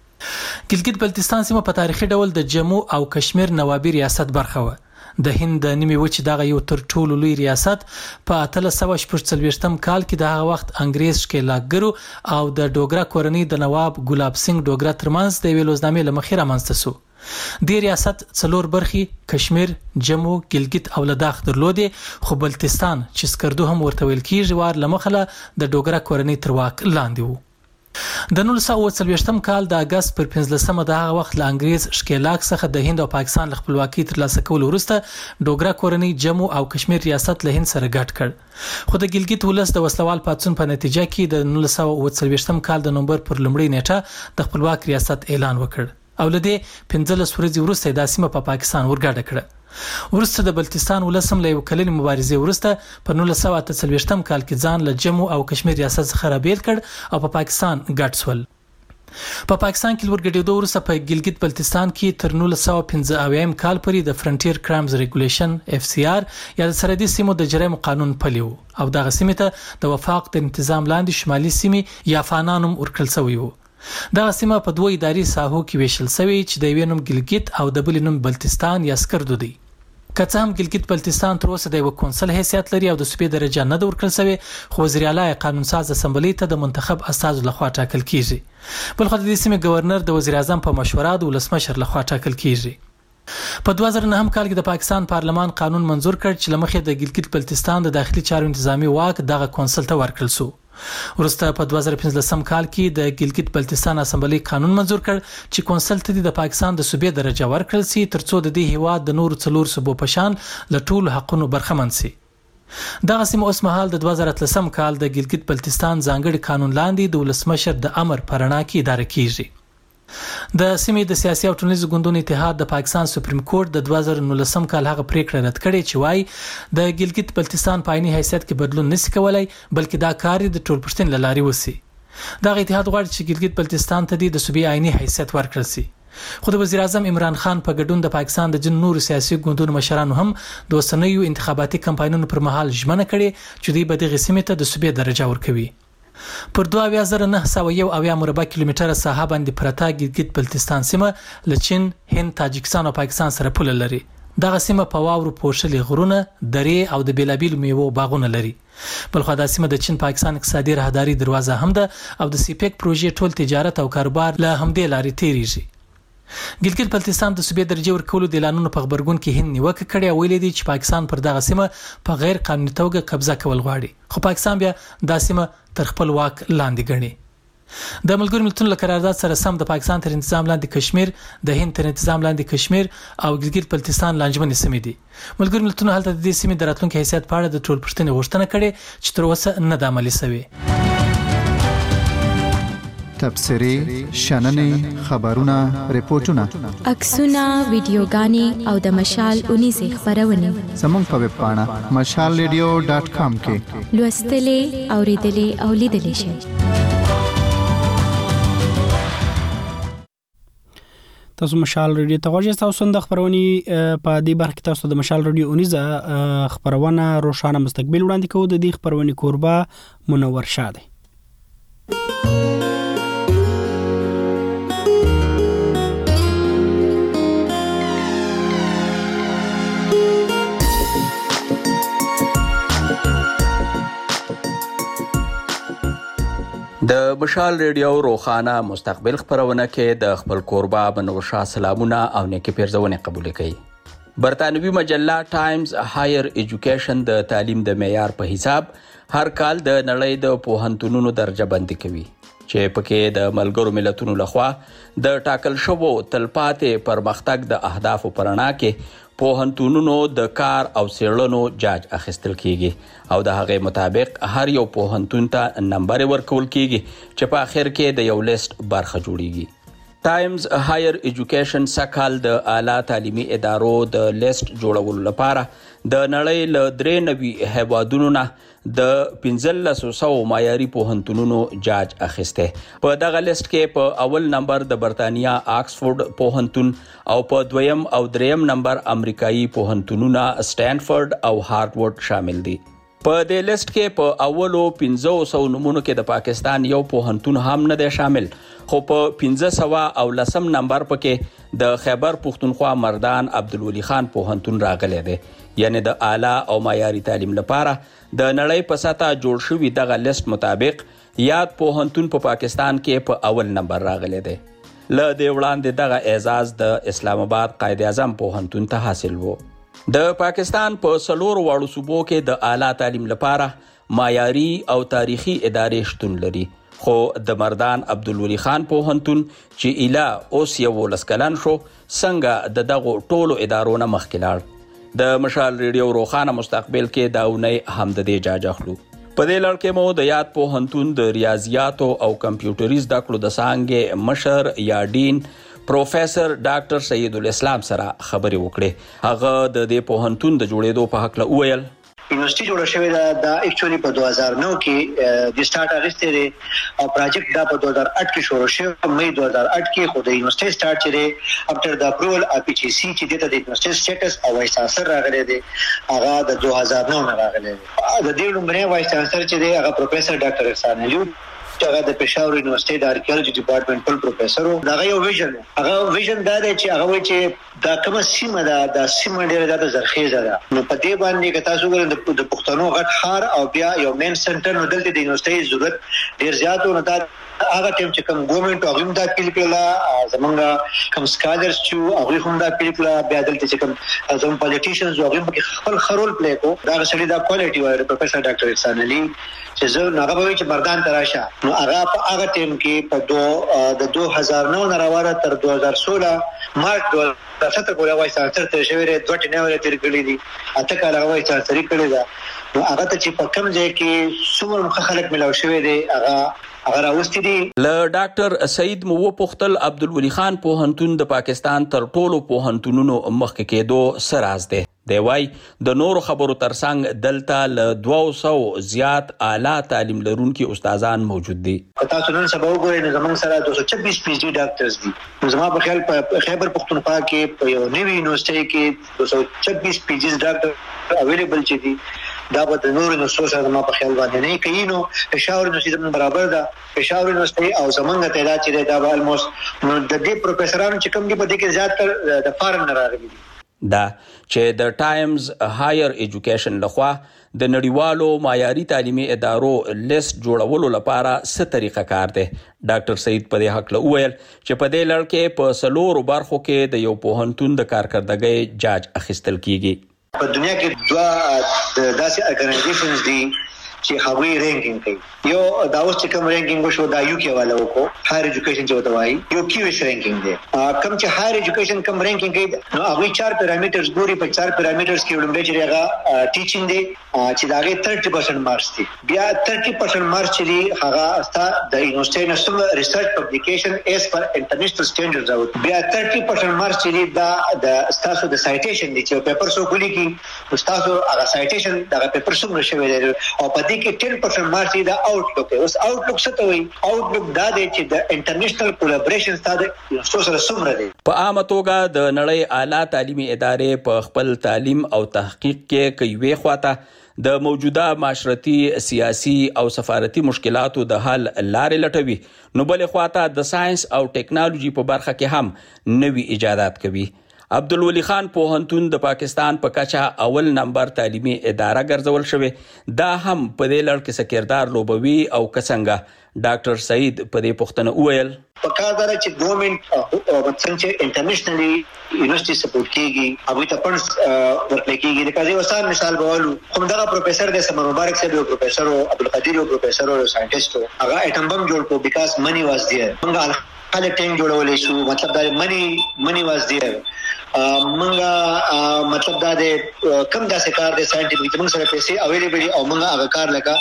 ګلګت بلتستان سیمه په تاریخي ډول د جموں او کشمیر نوابي ریاست برخه و. د هند د نیمې وچې دغه یو تر ټولو لوی ریاست په 1846 کال کې د هغه وخت انګریز ښکېلاکګرو او د ډوګرا کورنۍ د نواب ګلاب سنگ ډوګرا ترمنځ د یوې لوزنامې له مخې رامنځته شو. د ریاست 4 برخې کشمیر، جموں، ګلګت او لداخ درلودې، خو بلتستان چې سکردو هم ورته ویل کیږي وار لمخله د ډوګرا کورنۍ تر واک لاندې وو. د 1940 کال د اگست پر 15 د هغه وخت له انګریز ښکېلاک څخه د هند او پاکستان له خپلواکۍ ترلاسه کولو وروسته ډوګرا کورنۍ جموں او کشمیر ریاست له هند سره ګډ کړ، خو د ګلګت ولس د وسلوال پاڅون په نتیجه کې د 1940 کال د نومبر پر لومړۍ نیټه د خپلواک ریاست اعلان وکړ او له دې 15 ورځې وروسته د سیمه په پاکستان ورګډه کړه. وروسته د بلتستان ولسم له یو کلنې مبارزې وروسته په 1948 کال کې ځان له جموں او کشمیر ریاست څخه رابېل کړ او په پاکستان ګډ شول. په پاکستان کې ورګډېدو وروسته په ګلګت بلتستان کې تر 1995 کال پورې د فرنټیر کرایمز ریګولیشن FCR یا د سرحدي سیمو د جرایم قانون پلی و او دغه سیمه ته د وفاق د تنظیم لاندې شمالي سیمې یا فانانم ورکړل شوی و. دغه سیمه په 2 اداري ساحو کې ویشل شوی چې د یو نوم ګلګت او د بل نوم بلتستان یا سکردو دی. که څه هم ګلګت بلتستان تر اوسه د یو کونسل حیثیت لري او د صوبې درجه نه ده ورکړل شوې، خو وزیر اعلی قانون ساز اسمبلی ته د منتخب استازو لخوا ټاکل کیږي. بل خو د دې سیمې گورنر د وزیر اعظم په مشوره د ولسمشر لخوا ټاکل کیږي. په 2009 کال کې د پاکستان پارلمان قانون منزور کړ چې لمخې د ګلګت بلتستان د داخلي چارو انتظامی واک دغه کونسل ته ورکړل شو. وروسته په 2015 کال کې د ګلګت بلتستان اسمبلی قانون منزور کړ چې کونسل ته د پاکستان د صوبې درجه ورکړل شي ترڅو د دې هیواد د نورو 4 صوبو په شان له ټولو حقونو برخمن شي. دغه سیمه اوس مهال د 2013 کال د ګلګت بلتستان ځانګړي قانون لاندې د ولسمشر د امر په رڼا کې اداره کیږي. د سیمې د سیاسي او ټولنیزو ګوندونو اتحاد د پاکستان سپریم کورټ د 2019 کال هغه پریکړه رد کړې چې وايي د ګلګت بلتستان په عیني حیثیت کې بدلون نشي کولای بلکې دا کار د ټولپوښتنې له لارې وشي. دغه اتحاد غواړي چې ګلګت بلتستان ته د صوبې عیني حیثیت ورکړل شي، خو د وزیر اعظم عمران خان په ګډون د پاکستان د جن نور سیاسي ګوندونو مشرانو هم د اوسنیو انتخاباتي کمپاینونو پر مهال ژمنه کړې چې دوی به دغه سیمې ته د صوبې درجه ورکوي. پر 2901 مربع کیلومتره ساحه باندې پرته ګلګت بلتستان سیمه له چین، هند، تاجکستان او پاکستان سره پوله لري. دغه سیمه په واورو پوښلې غرونه، درې او د بیلابیل میوو باغونه لري. بلخو دا سیمه د چین پاکستان اقتصادي راهداري دروازه هم ده او د سیپیک پروژې ټول تجارت او کاروبار له همدې لارې تیریږي. ګلګت بلتستان د صوبې درجه ورکولو د اعلانونو په خبرګون کې هند نیوکه کړې او ویلي دي چې پاکستان پر دغه سیمه په غیر قانوني توګه قبضه کول غواړي، خو پاکستان بیا دا سیمه تر خپل واک لاندې ګڼي. د ملګرو ملتونو له قرارداد سره سم د پاکستان تر انتظام لاندې کشمیر، د هند تر انتظام لاندې کشمیر او ګلګت بلتستان لانجمنې سیمې دي. ملګرو ملتونو هلته د دې سیمې د راتلونکي حیثیت په اړه د ټولپوښتنې غوښتنه کړې چې تر اوسه نه ده عملي شوې. تبصرې، شننې، خبرونه، ریپورتونه، عکسونه، ویډیوګانې او د مشال 19 خبرونه زموږ په ویب پاڼه mashalradio.com کې لوستلې، اوریدلې او لیدلې شئ. تاسو مشال ریډیو ته غوښتل تاسو د خبرونې په دې برخه کې تاسو د مشال ریډیو اونیزه خبرونه روشانه مستقبل وړاندې کوو. د دې خبرونې کوربه منور شاده. د مشال ریډیو روخانه مستقبل خبرونه کې د خپل کوربه بنور شاه سلامونه او نیکی پیرزونه قبول کړي. برتانوي مجله ټایمز هایر ایجوکیشن د تعلیم د معیار په حساب هر کال د نړۍ د پوهنتونونو درجه بندي کوي چې پکې د ملګرو ملتونو لخوا د ټاکل شوو تلپاتې پرمختګ د اهدافو پرنا کې پوهنتونونو د کار او څېړنو جاج اخیستل کیږي او د هغې مطابق هر یو پوهنتون ته نمبر ورکول کیږي چې په اخر کې د یو لیست برخه جوړیږي. ټایمز هایر ایجوکیشن سکهال د اعلی تعلیمي ادارو د لیست جوړولو لپاره د نړۍ له 93 هیوادونو نه د 1500 معیاري پوهنتونونو جاج اخیسته. په دغه لیست کې په اول نمبر د برتانیا آکسفورد پوهنتون او په دویم او دریم نمبر امریکایي پوهنتونونه سټانفورد او هارورډ شامل دي. په دې لیست کې په اولو 1500 نمونو کې د پاکستان یو پوهنتون هم نه دی شامل، خو په 1500 او لسم نمبر پکې د خیبر پختونخوا مردان عبدالولي خان پوهنتون راغلی دی. یعنی د اعلی او معیاري تعلیم لپاره د نړۍ په سطح جوړ شوی دغه لیست مطابق یاد پوهنتون په پاکستان کې په اول نمبر راغلی دی. له دې وړاندې دغه اعزاز د اسلام آباد قائد اعظم پوهنتون ته حاصل وو. د پاکستان په 4 واړو صوبو کې د اعلی تعلیم لپاره معیاري او تاریخي ادارې شتون لري، خو د مردان عبدالولي خان پوهنتون چې اله اوس 11 کلن شو څنګه د دغو ټولو ادارو نه مخکې لاړ. د مشال ریډیو روخانه مستقبل کې دا اونۍ هم د دې جاج اخلو. په دې لړ کې مو د یاد پوهنتون د ریاضیاتو او کمپیوټري زده کړو د څانګې مشر یا ډین پروفیسر ډاکټر سید الاسلام سره خبرې وکړې. هغه د دې پوهنتون د جوړېدو په حق له وویل. یونیورسيټي جوړه شوې ده دا اکچولی په 2009 کې د سٹارټ اغستې ده او پروجیکټ دا په 2008 کې شروع شو. مې 2008 کې خو د یونیورسيټي سٹارټ چره افټر د اپروول اپ پی سی چې د یونیورسيټي سټیټس او وایس چانسلر راغلی دی هغه د 2009 نه راغلی دی. د دې لومړی وایس چانسلر چې دی هغه پروفیسر ډاکټر احسان علي چې هغه د پېښور یونیورسيټي د آرکیالوجي ډپارټمنټ خپل پروفیسر وو. دا یو ویژن دا دی چې هغه وایي چې دا کومه سیمه ده د سیمه ډیره د زرخیزه ده. نو په دې باندې که تاسو ګورئ د پښتنو غټ ښار او بیا یو مین سنټر نو دلته د یونیورسيټي ضرورت ډیر زیات و. نو دا هغه ټیم چې کوم ګورنمنت او هم دا اپیل کړل زمونږ کوم سکالرز چې هغه هم دا اپیل کړل بیا دلته چې کوم زموږ پالیټیشنز او هم خپل خرول پلی کو دا سړي دا کوالټي وایي پروفیسر ډاکټر احسان علي چې زه هغه به چې مردان تراشه نو هغه په هغه ټیم کې په 2009 نه راوړه تر 2016 مارچ 2017 پورې وایي سانسر ته شوی 2 ټینه تیر کړی دي اته کال هغه وایي سانسر کړی دا نو هغه ته چې په کوم ځای کې څومره مخ خلک ملاو شوی دی هغه راوستي دي. له ډاکټر سعید مو پختل عبدالولي خان پوهنتون د پاکستان تر ټولو پوهنتونونو مخکې کېدو سراز دی. دی وای د نورو خبرو ترڅنګ دلته له 200 زیات اعلی تعلیم لرونکي استادان موجود دي. تاسو نن سبا وګورئ نو زموږ سره 226 پی ایچ ډي ډاکټرز دي. نو زما په خیال په خیبر پختونخوا کې په یو نوې یونیورسيټي کې 226 پی ایچ ډي ډاکټر اویلیبل چي دي. دا به د نورو نو سره ما په خیال باندې نه کوي. نو پېښور یونیورسيټي برابر ده. پېښور یونیورسيټي او زمونږ تعداد چې دا به الموست نو د دې پروفیسورانو چې کوم دي په دې کې زیات د فارن نه راغلي دي. دا چې د ټایمز هایر ایجوکیشن لخوا د نړیوالو معیاري تعلیمي ادارو لیست جوړولو لپاره څه طریقه کار دی. ډاکټر سعید په دې حق له وویل چې په دې لړ کې په 4 برخو کې د یو پوهنتون د کارکردګۍ جاج اخیستل کیږي. په دنیا کې دوه داسې ارګنایزیشنز دي چې هغوی رینکینګ کوي. یو دا اوس چې کوم رینکینګ وشو دا یو کې والا وکړو هایر ایجوکیشن چې وته وایي یو کې وش رینکینګ دی. کوم چې هایر ایجوکیشن کوم رینکینګ کوي نو هغه 4 پیرامټرز ګوري. په 4 پیرامټرز کې لومړی چې هغه ټیچینګ دی چې دا هغه 30% مارکس دي. بیا 30% مارکس چې دی هغه استا د یونیورسيټي نشټل ریسرچ پبلیکیشن ایز پر انټرنیشنل سټانډرډز او بیا 30% مارکس چې دی دا د تاسو د سایټیشن دی چې پیپر سو کولی کی تاسو هغه سایټیشن دا پیپر سو نشوي او په دې هغه کې 10% مارچ دا آوټلوک اوس آوټلوک څه ته وایي آوټلوک دا دی چې د انټرنیشنل کولیبریشن ستاسو سوشل سمره دی په عامه توګه د نړۍ اعلی تعلیمي ادارې په خپل تعلیم او تحقیق کې کوي خواته د موجوده معاشرتي سیاسي او سفارتي مشکلاتو د حل لارې لټوي نو بل خواته د ساينس او ټیکنالوژي په برخه کې هم نوي ایجادات کوي عبدالولي خان پوهنتون د پاکستان په کچه اول نمبر تعلیمي اداره ګرځول شوی دا هم په دې لړ کې سکردار لوبوي او کڅنګه ډاکټر سعید په دې پوښتنه وویل په کار دا چې ګورنمنت او څنګه انټرنیشنلی یونیورسيټي سپورټ کیږي هغه ته پنس ورکړي کیږي د قاضي وسان مثال بولو کوم دا پروفیسور د سمر مبارک صاحب او پروفیسور عبدالقدیر او پروفیسور او ساينټیسټ هغه اټم بم جوړ کو بیکاز منی واز دی موږ خلک ټینګ جوړولې شو مطلب دا منی واز دی منګه مطلب دا د کم داسې کار د ساينټیفیک موږ سره پیسې اویلیبل او موږ هغه کار لکه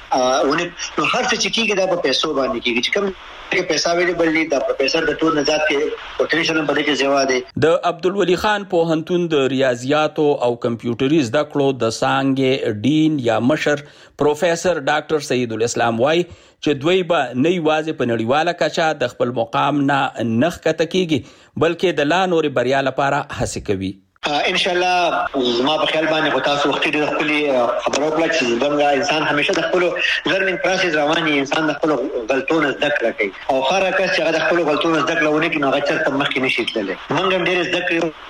ونه نو هر څه چې کیږي دا په پیسو باندې کیږي چې کم کې پیسې اویلیبل دي دا پروفیسور د ټول نجات کې پوتنشل باندې کې ځوا دي د عبدالولي خان پوهنتون د ریاضیاتو او کمپیوټري زده کړو د څانګې ډین یا مشر پروفیسور ډاکټر سعید الاسلام وای چې دوی به نه یوازې په نړیواله کچه د خپل مقام نه نخ کته کیږي بلکې د لا نور بریا لپاره هڅه کوي ان شاء الله ما په خیال باندې غوتا سو وخت د خپل خبرو کله چې څنګه انسان همیشه د خپل لرنینګ پروسس رواني انسان د خپل غلطونه زده کوي او خره کس چې د خپل غلطونه زده کړونه کې نو غچر تم مخکې نشي تللی موږ ډېر زده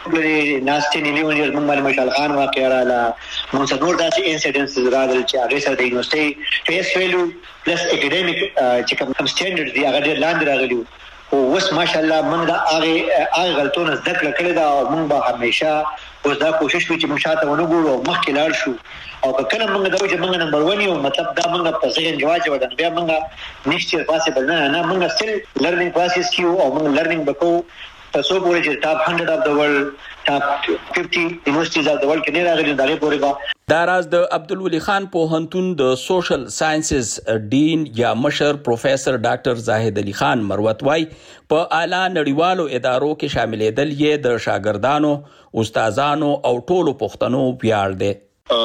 کړو ناستې نیلیونیر موږ باندې مشال خان واقعا را موږ نور داسې انسیډنټس راغلي چې هغه سره د یونیورسيټي فیس ویلو پلس اکیډمیک چې کوم سټانډرډ دی هغه ډېر لاندې راغلي او وس ماشاءالله موږ دا هغه غلطونه زده کړل دا موږ به همیشه اوس دا کوشش کوو چې موږ شاته ونګورو مخکې لاړ شو او کله موږ دا چې موږ نمبر 1 یو مطلب دا موږ په ځین جواز ورته بیا موږ نشته پاسه نه موږ ستل لرنینګ پروسس کیو او موږ لرنینګ وکړو تاسو پورې چې ټاپ 100 اف د ورلد ټاپ 50 یونیورسيټیز اف د ورلد کې نه راغلي دا پورې با دا راز د عبدالولي خان پوهنتون د سوشل ساينسز ډین یا مشر پروفیسور ډاکټر زاهد علي خان مروت وای په اعلی نړیوالو ادارو کې شاملېدل یې د شاګردانو استادانو او ټولو پښتنو ویاړ دی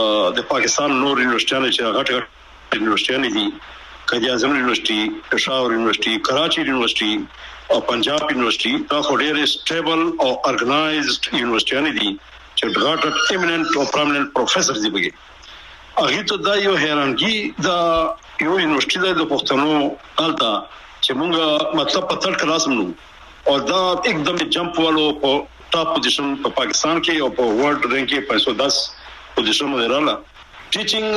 د پاکستان نور یونیورسيټیانو چې غټ یونیورسيټیانو دي قائد اعظم یونیورسيټي پېښور یونیورسيټي کراچي یونیورسيټي او پنجاب یونیورسيټي دا خو ډېر سټیبل او ارګنایزډ یونیورسيټیانو دي چې غټ ایمیننت او پرمننت پروفیسور دي بګي هغه ته دا یو حیرانګي دا یو یونیورسيټي د پښتنو الته چې موږ مطلب په تل کلاس منو او دا एकदम جمپ والو په ټاپ پوزیشن په پاکستان کې او په ورلد رینک کې 510 پوزیشن باندې رااله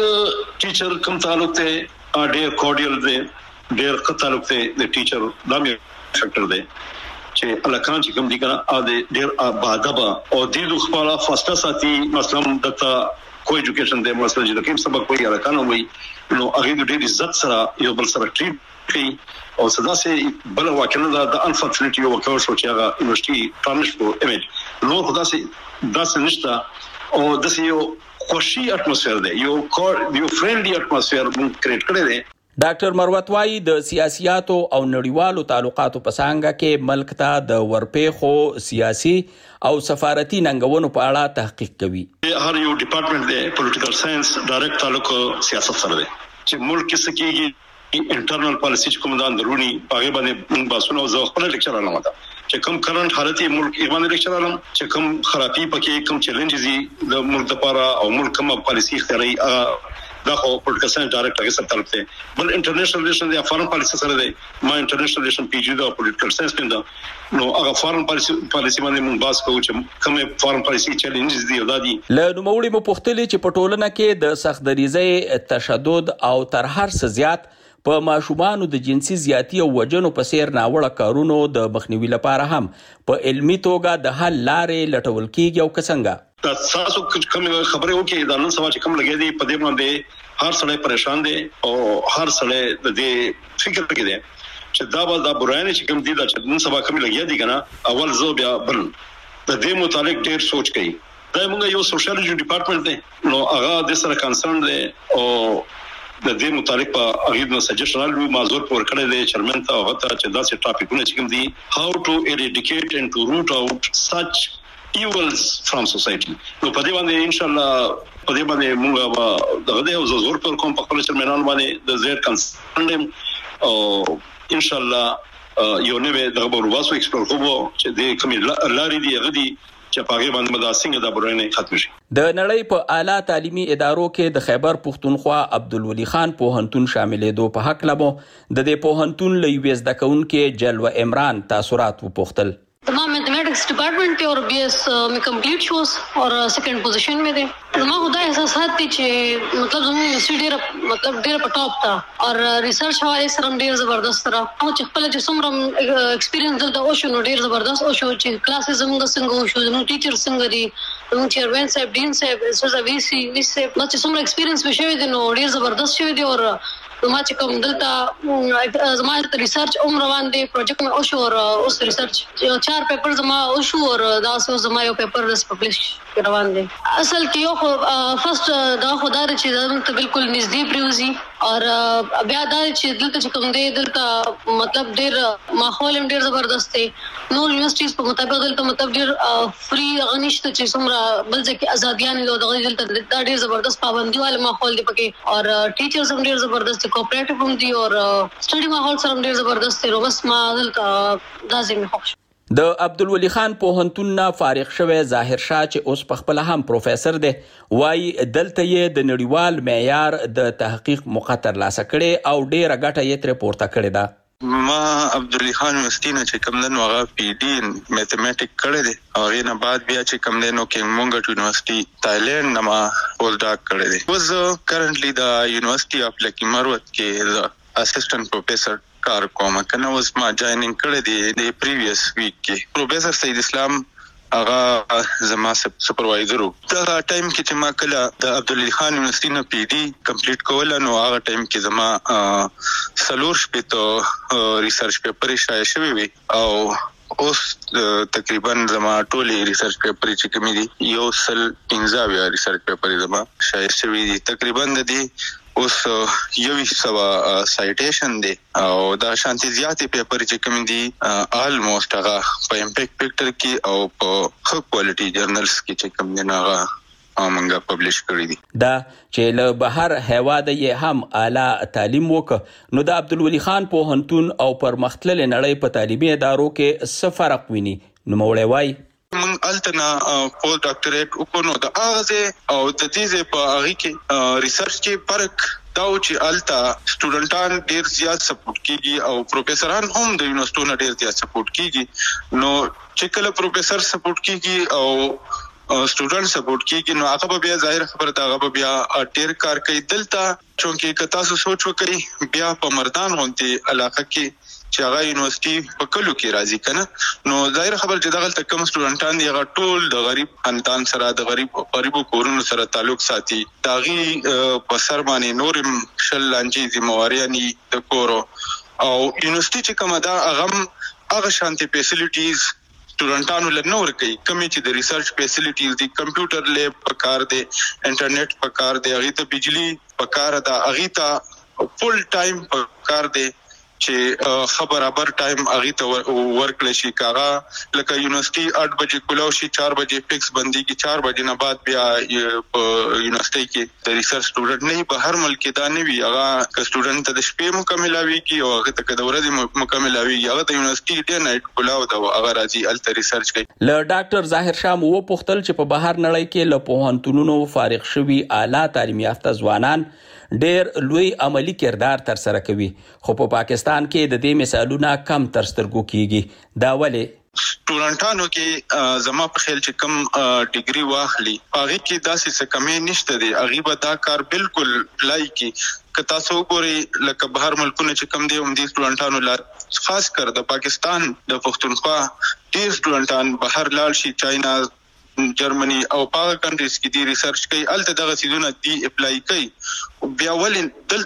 ټیچر کوم تعلق ته ډېر کورډیل دی ډېر ښه تعلق ته د ټیچر دا مې فیکټر دی چې الکان چې کوم دي کنه ا دې ډېر باادب او دې د خپل فاصله ساتي مثلا دته کو ایجوکیشن د مثلا چې کوم سبق وایي الکان وایي نو هغه د ډېر عزت سره یو بل سره ټریټ کوي او صدا سي بل واکنه د انفورچونټلی یو وکړ شو چې هغه یونیورسيټي ټرانش په ایمیج نو خدا سي داسې نشته او داسې یو خوشي اټموسفیر دی یو فرندلی اټموسفیر مونږ کریټ کړی دی ډاکټر مروت وای د سیاسياتو او نړیوالو تعلقاتو په څنګه کې ملک ته د ورپېخو سیاسي او سفارتي ننګونو په اړه تحقیق کوي هر یو ډپارټمنټ دی پولیټیکل ساينس ډایرکټ تعلق سیاست سره دی چې ملک کې سکیږي انټرنل پالیسی کوم د اندرونی هغه باندې موږ باسو زه خپل لیکچر علم ده چې کوم کرنٹ حالت ملک باندې لیکچر علم چې کوم خرابي پکې کوم چیلنجز دي د ملک لپاره او ملک کوم پالیسی اختیاري دا خو پولیټیکل ساينس ډایرکټ هغه سره تعلق دی بل انټرنیشنل ریلیشن دی فارن پالیسی سره دی ما انټرنیشنل ریلیشن پی جی دا پولیټیکل ساينس پنده نو هغه فارن پالیسی باندې موږ باس کوو چې کوم فارن پالیسی چیلنجز دي او دادي له نوموړي مو پوښتلې چې په ټولنه کې د سخت دریزې تشدد او تر هر څه زیات په ماشومانو د جنسي زیاتی او وجنو په سیر ناوړه کارونو د مخنیوي لپاره هم په علمي توګه د حل لارې لټول کیږي او څنګه دا تاسو کوم خبره وکي دا نن سبا چې کوم لګي دي په دې باندې هر سړی پریشان دي او هر سړی د دې فکر کې دي چې دا به دا برایانه چې کوم دي دا چې نن سبا کوم لګي دي کنه اول زو بیا بل د دې متعلق ډېر سوچ کوي دا موږ یو سوشالجی ډپارټمنټ دی نو هغه د سره کنسرن دی او د دې متعلق په اغیدنه سجیشنال موضوع پر کړه دی چرمن ته هغه ته چې دا سه ټاپکونه چې کوم دي how to eradicate and to root out such evils from society. نو په دې باندې ان شاء الله په دې باندې موږ دغه د زور پر کوم په خپل چرمنان باندې د زیر کنسرن او ان شاء الله یو نوې دغه ورواس ایکسپلور کوو چې د کومې لارې دی غدي چې په هغه باندې مداسنګ د برنامه ختم شي. د نړۍ په اعلی تعلیمي ادارو کې د خیبر پښتونخوا عبدالولي خان پوهنتون شاملېدو په حق لمو د دې پوهنتون له یو زده کوونکو جلوه عمران تاثرات وپوښتل. زما میتھمیټکس ډپارټمنټ اور بی ایس می کمپلیټ شوس اور سیکنډ پوزیشن میں دي. زما خدای احساسات دي چې مطلب زموږ یونیورسيټي ډېر په ټاپ تا اور ریسرچ حواله سره ډېر زبردست را او چې خپل چې څومره ایکسپیرینس دلته او شو ډېر زبردست او شو چې کلاسز زموږ څنګه شو زموږ ټیچر څنګه دي زموږ چیرمن صاحب ډین صاحب سوزا وی سی صاحب نو چې څومره ایکسپیرینس بشوي دي نو ډېر زبردست شوی دي. اور زما چې کوم دلته زما ریسرچ روان دي پروجیکټ مې او شو اور اوس ریسرچ 4 پیپر زما او شو اور دا زما یو پیپر رس پبلش روان دي. اصل کې یو فرست دا خدای چې دا بالکل نږدې پریوزي اور بیا دا چې دلته چې کوم دی دلته مطلب ډېر ماحول هم ډېر زبردست دی. نو یونیورسيټیز په مطابق دلته مطلب ډېر فری غنښت چې څومره بل ځکه ازاديان دغه دلته ډېر زبردست پابندي والے ماحول دی پکې اور ټیچرز هم ډېر زبردست کوپریټیو هم دي اور سټډي ماحول سره ډېر زبردست دی. بس ما دلته لازم خوښ د عبدالولي خان پوهنتون نه فارغ شوی ظاهر شاه چې اوس په خپل هم پروفیسور دی وایي دلته یې د نړیوال معیار د تحقیق موقع ترلاسه کړې او ډېره ګټه یې ترې پورته کړې ده. ما عبدالولي خان یونیورسيټي نه چې کوم دنو هغه پی ډي میتھمیټک کړی دی او هغې نه بعد بیا چې کوم دی نو کینګ مونګټ یونیورسيټي تایلینډ نه ما پوسټ ډاک کړی دی. اوس کرنټلی د یونیورسيټي اف لکی مروت کې اسسټنټ پروفیسور کار کوم کنه. اوس ما جاینینګ کړی دی د پریویس ویک کې. پروفیسور سید اسلام هغه زما سپروایزر دا ټایم کې چې ما کله د عبدالولي خان یونیورسيټي نه پی ډي کمپلیټ کوله نو هغه ټایم کې زما سلور شپې ریسرچ پیپر شایع شوی وي او اوس تقریبا زما ټولې ریسرچ پیپر چې کومې دي 115 ریسرچ پیپر زما شایع شوی دي. تقریبا د دې اوس یو سایټیشن دی او دا شانتي زیاتې پیپر چې کوم دي آلموست هغه په امپیکټ فیکټر کې او په ښه کوالټي جرنلز کې چې کوم دي هغه موږ پبلش کړی دي. دا چې له بهر هیواده یې هم اعلی تعلیم وکړ نو د عبدالولي خان پوهنتون او پرمختللې نړۍ په تعلیمي ادارو کې څه فرق ویني. نوموړی وایي من التنا پوسټ ډاکټریټ وکړو د اغه او د دې په اغه کې ریسرچ کې فرق دا چې التا سټوډنټان ډیر زیات سپورټ کیږي او پروفیسوران هم د یونیورسيټونو ډیر زیات سپورټ کیږي. نو چې کله پروفیسور سپورټ کیږي او سټوډنټ سپورټ کیږي نو هغه بیا ظاهر خبره دا هغه بیا ډیر کار کوي دلته چونکه کتا سوچ وکړي بیا په مردان غونډي علاقه کې چې هغه یونیورسيټي په کلو کې راځي کنه نو ظاهر خبر چې دغه کم سټوډنټان دی هغه ټول د غریب خاندان سره د غریبو کورونو سره تعلق ساتي. داغي په سر باندې نورم شل لانجې ذمہوارياني د کورو او یونیورسيټي چې کومه دا هغه شانتي فیسیلیټیز سټوډنټانو له نور کوي کمی چې د ریسرچ فیسیلیټیز دی کمپیوټر لیب پکار دی انټرنیټ پکار دی هغه ته بجلی پکار ده هغه ته فل ټایم پکار دی چې خبرابر ټایم اغه ته ورکړل شي. کاغه لکه یونیورسيټي 8 بجې کولو شي 4 بجې فکس بندي کی 4 بجې نه بعد بیا یونیورسيټي کې د ریسرچ سټوډنټ نه په هر ملک دا نه وی هغه ک سټوډنټ ته د شپې مکملاوي کی او هغه ته د ورځې مکملاوي هغه د یونیورسيټي ډے نایټ کولو دا هغه راځي الته ریسرچ کوي. ل ډاکټر ظاهر شاه مو پوښتل چې په بهر نړۍ کې له پوهنتونونو فارغ شوي اعلی تعلیم یافته ځوانان ډېر لوی عملی کردار تر سره کوي خو په پاکستان کې د دې مثالونه کم تر سترګو کیږي. دا ولې سټوډنټانو کې زما په خیال چې کم ډیګري واخلي هغه کې داسې څه کمې نشته دي هغه به دا کار بالکل پلای کی که تاسو وګورئ لکه بهر ملکونه چې کم دي هم دي سټوډنټانو لا خاص کر د پاکستان د پښتونخوا ډیر سټوډنټان بهر لاړ شي چاینا جرمني او پاک کنټریز کې دی ریسرچ کوي الته دغه سیدونه دی اپلای کوي بیا ولین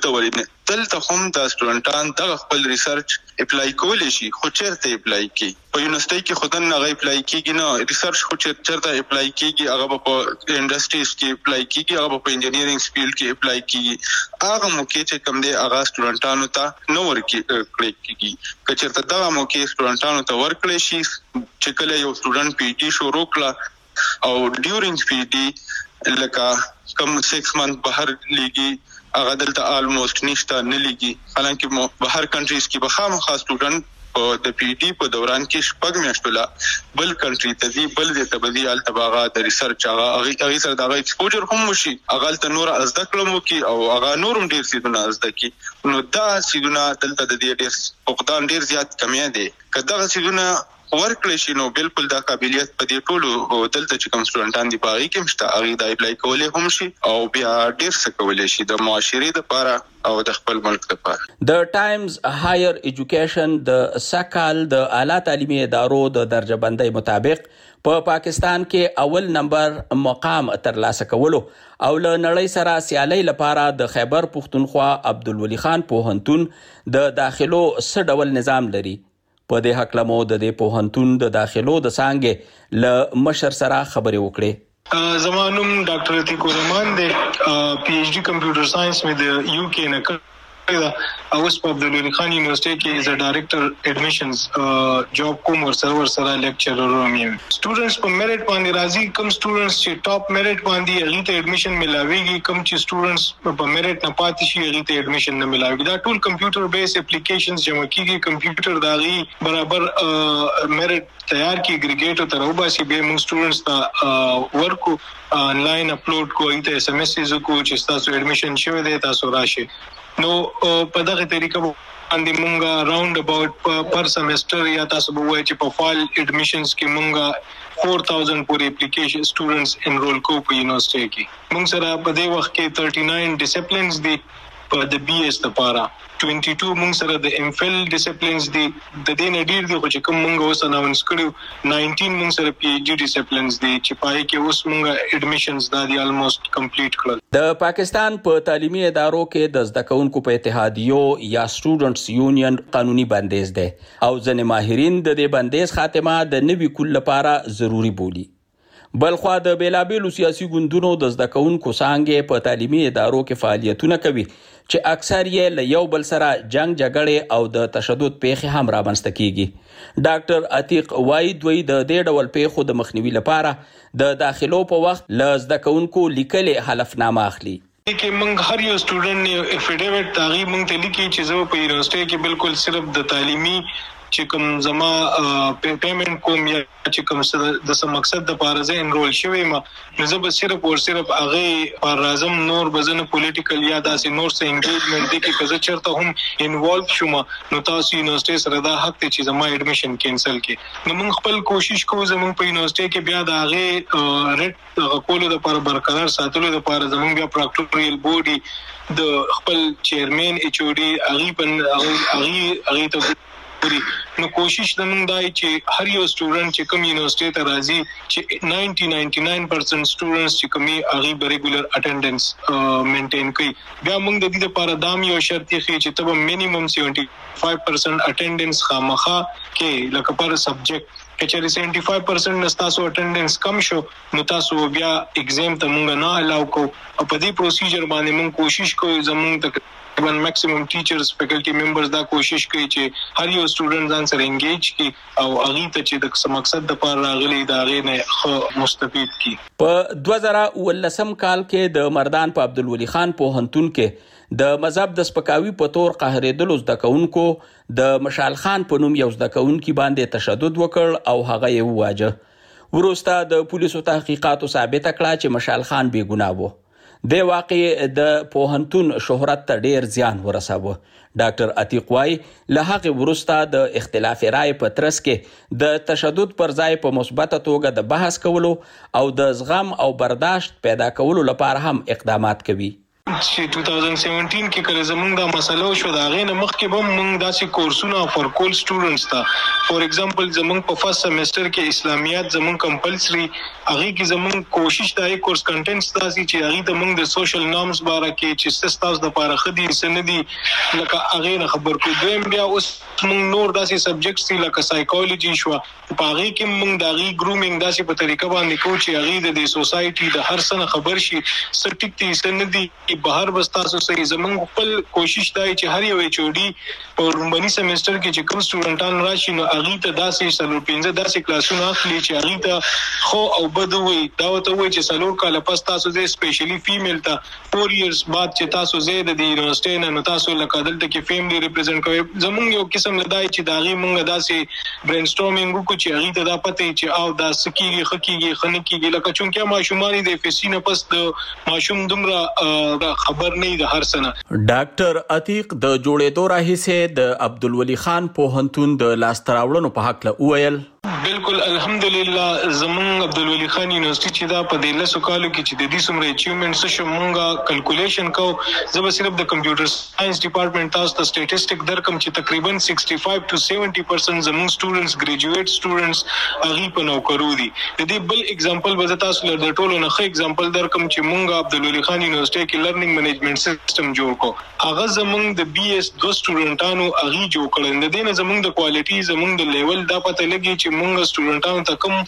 دلته هم د سټوډنټان دغه خپل ریسرچ اپلای کولی شي خو چیرته اپلای کوي په یونیورسيټي کې خودن نه اپلای کیږي نه ریسرچ خو چیرته اپلای کیږي هغه په انډستریز کې اپلای کیږي هغه په انجینیرینګ فیلډ کې اپلای کیږي هغه موقع چې کوم دی هغه سټوډنټانو ته نو ورکړي کیږي که چیرته دغه موقع سټوډنټانو ته ورکړي شي چې کله یو سټوډنټ پی ایچ ډي شروع کړه او ډیورینګ پی ډي لکه کم 6 منث بهر لګي هغه دلته آلموست نشته نه لګي حالانکه بهر کنټریز کې به خامخا سټوډنټ د پی ډي په دوران کې شپږ میاشتو لا بل کنټری ته دی بل د تبدی التباغه د ریسرچ هغه سره د ایکسپوجر هم وشي هغه ته نور ازده کړم کی او هغه نورم ډیر سیدونه ازده کی نو دا سیدونه دلته د دې ډیر فقدان ډیر زیات کمی دی کله سیدونه ورکړی شي نو بالکل دا قابلیت په دې ټولو دلته چې کوم سټوډنټان دی پاره کې مشته هغه د اپلای کولای هم شي او بیا ډیر څه کولای شي د معاشري لپاره او د خپل ملک لپاره د ټایمز هایر ایجوکیشن د سکال د اعلی تعلیمي ادارو د درجه بندۍ مطابق په پاکستان کې اول نمبر مقام ترلاسه کولو او له نړۍ سره سیالي لپاره د خیبر پختونخوا عبدالولي خان پوهنتون د داخلو څه ډول نظام لري په دې حق لمو د دې پوهنتون د داخلو د څانګې له مشر سره خبرې وکړې زمانوم ډاکټر عتیق الرحمن دی پی ایچ ډی کمپیوټر ساينس مې د یو کې نه اوس په عبدالولي خان یونیورسيټي کې از ا ډایریکټر اډمیشنز جاب کوم ور سره لیکچرر هم یم سټوډنټس په میرټ باندې راځي کوم سټوډنټس چې ټاپ میرټ باندې هغه ته اډمیشن ملاويږي کوم چې سټوډنټس په میرټ نه پاتې شي هغه ته اډمیشن نه ملاويږي دا ټول کمپیوټر بیس اپلیکیشنز جمع کیږي کمپیوټر داغي برابر میرټ تیار کی اګریګیټ تر وباسي به موږ سټوډنټس ته ورکو آنلاین اپلوډ کوی ته اس ام اس کو چې تاسو اډمیشن شوه دی تاسو راشي نو په دغه طریقه باندې مونږه راوند اباوت پر سیمستر یا تاسو به وایي چې په فال اډمیشنز کې مونږه 4000 پورې اپلیکیشن سټوډنټس انرول کو په یونیورسيټي کې مونږ سره په دې وخت کې 39 ډیسپلینز دي په د بي اس لپاره 22 مونږ سره د ام فل ډیسپلینز دي د دې نه ډیر دي خو چې کوم مونږ اوس اناونس کړو 19 مونږ سره پی ایچ ډی ډیسپلینز دي چې پای کې اوس مونږه اډمیشنز د الموست کمپلیټ کړل د پاکستان په تعلیمي ادارو کې د زده کوونکو په اتحادیو یا سټوډنټس یونین قانوني بندیز ده او ځینې ماهرین د دې بندیز خاتمه د نوي کول لپاره ضروری بولي بلخوا د بیلابیلو سیاسي ګوندونو د زده کوونکو څانګې په تعلیمي ادارو کې فعالیتونه کوي چې اکثر یې له یو بل سره جنگ جګړې او د تشدد پیښې هم رامنځته کیږي ډاکټر عتیق وایي دوی د دې ډول پیښو د مخنیوي لپاره د داخلو په وخت له زده کوونکو لیکلې حلفنامه اخلي کې موږ هر یو سټوډنټ افیډیویټ تاغي موږ ته لیکي چې زه په یونیورسيټي کې بالکل صرف د تعلیمي چې کوم زما پیمنٹ کوم یا چې کوم د څه مقصد د پاره زه انرول شوی ما نو زه به صرف هغه پر راځم نور بزنه پولیټیکل یا داسې نور څه انګیجمنت دي کې کزه چرته هم انوالو شوم نو تاسو یونیورسيټي سره دا حق ته چې زما اډمیشن کینسل کړي نو موږ خپل کوشش کوو زموږ په یونیورسيټي کې بیا د هغه ریټ کولو لپاره برقرار ساتلو لپاره زموږ بیا پراکټوریل بورډي د خپل چیرمن ایچ او ډي هغه ته نو کوشش زموږ دای چې هر یو سټوډنټ چې کوم یونیورسيټي ته راځي چې 99% سټوډنټس چې کومي هغه ریګولر اټینډنس مینټین کوي بیا موږ د دې لپاره دام یو شرط یې چې تب مینیمم 75% اټینډنس خامخا کې لکه پر سبجیکټ کچري 75% نستاسو اټینډنس کم شو نو تاسو بیا ایگزام ته مونږ نه الاو کو او په دې پروسیجر باندې مونږ کوشش کوو زموږ تک تقریبا میکسیمم ټیچرز فیکلټي ممبرز دا کوشش کوي چې هر یو سټوډنټ ځان سره انګیج کی او هغه ته چې د مقصد د پر راغلي دا غي نه مستفید کی په 2019 کال کې د مردان په عبدالولي خان پوهنتون کې د مذهب د سپکاوي په تور قهرېدلو زده کوونکو د مشال خان په نوم یو زده کوونکي باندې تشدد وکړ او هغه یې وواجه وروسته د پولیسو تحقیقاتو ثابت کړه چې مشال خان بې ګناه و د واقع د پوهنتون شهرت ته ډیر زیان ورساوه ډاکټر عتیق وایي له هغه وروسته د اختلاف رائے په ترڅ کې د تشدد پر ځای په مثبت توګه د بحث کولو او د زغم او برداشت پیدا کولو لپاره هم اقدامات کوي چې 2017 کې کله زمونږ دا مسله شو دا غي نه مخکې به مونږ داسې کورسونه فور کول سټوډنټس ته فور ایگزامپل زمونږ په فرست سیمستر کې اسلامیات زمونږ کمپلسري هغه کې زمونږ کوشش دا کورس کنټینټس داسې چې هغه د مونږ د سوشل نارمز باره کې چې ستاسو د لپاره خدي سندي لکه هغه نه خبر کو دویم بیا اوس مونږ نور داسې سبجیکټس دي لکه سایکولوژي شو په هغه کې مونږ دا غي ګرومینګ داسې په طریقه باندې کو چې هغه د سوسايټي د هر څه خبر شي سټیک دي سندي کې بهر بستاسو سره زمونږ خپل کوشش دی چې هر یو HOD په رومبني سیمستر کې چې کوم سټوډنټان راشي نو هغه ته داسې سلور 15 داسې کلاسونه اخلي چې هغه ته خو او بد وي دا وته وي چې سلور کال پس تاسو زه سپیشلی فیمیل ته 4 ایئرز بعد چې تاسو زه د یونیورسيټي نه تاسو لکه دلته کې فیملی ریپرزینټ کوي زمونږ یو قسم لدای چې داغي مونږ داسې برین سټورمینګ وکړو چې هغه ته دا پته چې او دا سکیږي خکیږي خنکیږي لکه چونکه ماشومان د FSC نه پس د ماشوم دومره خبر نه د هر سنه. ډاکټر عتیق د جوړېدو راهیسه د عبدالولي خان پوهنتون د لاستراوړنو په حق له ویل بالکل الحمدلله زمون عبدالولي خان یونیورسيټي چې دا په دله سوکالو کې چې د دې سمره اچیومنټس شومونګه کیلکولیشن کو زب صرف د کمپیوټر ساينس ډپارټمنټ تاسو ته سټیټسټک درکم چې تقریبا 65 to 70% زمون سټوډنټس ګریجویټ سټوډنټس اغي په نوکرو دي. د دې بل اگزامپل به تاسو لر د ټولو نه ښه اگزامپل درکم چې مونږه عبدالولي خان یونیورسيټي کې لرنینګ منیجمنت سیستم جوړ کو هغه زمون د BS 2 سټوډنټانو اغي جوړ کړل. د دې نه زمون د کوالټي زمون د لیول دا پته لګي چې مونږ سټوډنټانو ته کوم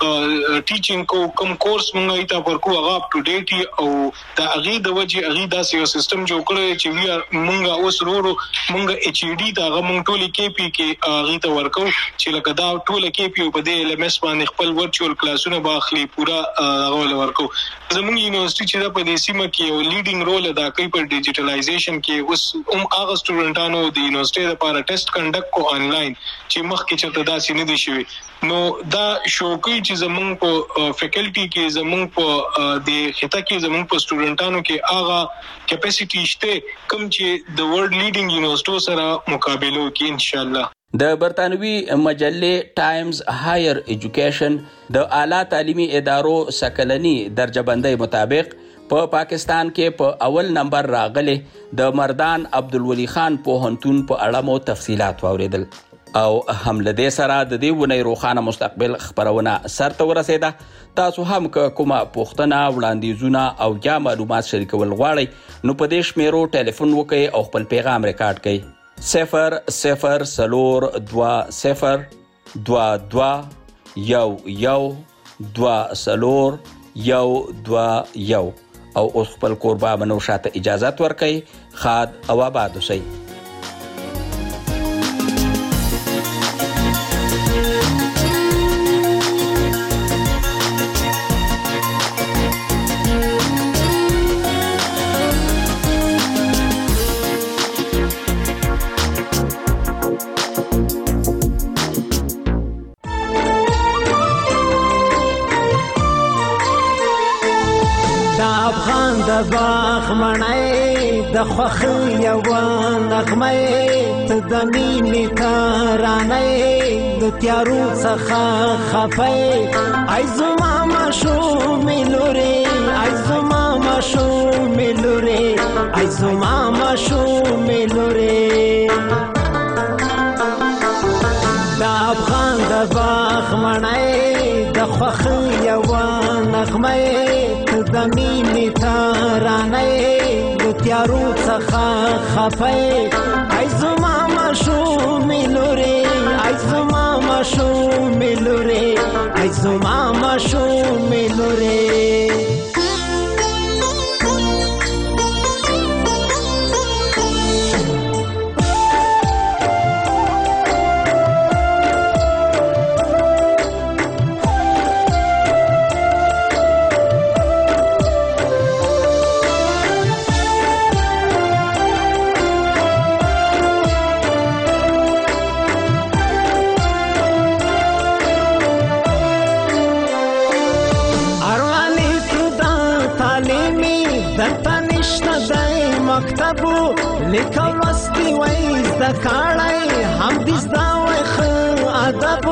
ټیچینګ کو کوم کورس مونږه ایته ورکو هغه اپ ټو ډیټ او دا اغي د وجه اغي دا یو سیستم جوړ کړی چې مونږه اوس ورو مونږه HED دا هغه مونږ ټولي KP کې اغي ته ورکو چې لکه دا ټوله KP په دې LMS باندې خپل ورچوال کلاسونه باخلي پورا هغه ورکو. زموږ یونیورسيټي چې دا په دې سیمه کې یو لیډینګ رول ادا کوي په ډیجیټلایزیشن کې اوس هغه سټوډنټانو د یونیورسيټي لپاره ټیسټ کنډکټ کو آنلاین چې مخکې چرته داسې نه دي شوی نو دا شوقي چې زموږ په فیکلټي کې زموږ په د خطه کې زموږ په سټوډنټانو کې هغه کیپاسټي شته کوم چې د ورلد لیډینګ یونیورسيټو سره مقابله کوي ان شاء الله. د برتانوي مجلې ټایمز هایر ایجوکیشن د اعلی تعلیمي ادارو سکلنی درجه بندۍ مطابق په پاکستان کې په اول نمبر راغلي د مردان عبدالولي خان پوهنتون په اړه مو تفصيلات واوریدل او هم لدې سره د دې ونې روخانه مستقبل خبرونه سرته ورسېده. تاسو هم کومه پوښتنه وړاندیزونه او یا معلومات شریکول غواړئ نو په دې شمیرو ټلیفون وکړئ او خپل پیغام ریکارډ کړئ 00222 او اوس خپل کوربه منو شاته اجازه ورکړئ. خاد او آباد اوسئ. باغ منای د خوخي یو نغمه ته د مینې ترانه د تیارو څخه خفای ای زما مشو ملوري ای زما مشو ملوري ای زما مشو ملوري د افغان د باغ منای د خوخي یو نغمه د مینې ترانه د تیارو څخه خفای ای زما مشو ملوري ای زما مشو ملوري ای زما مشو ملوري لیکل مستی وای زده کړای هم دې زده وای ښه ادب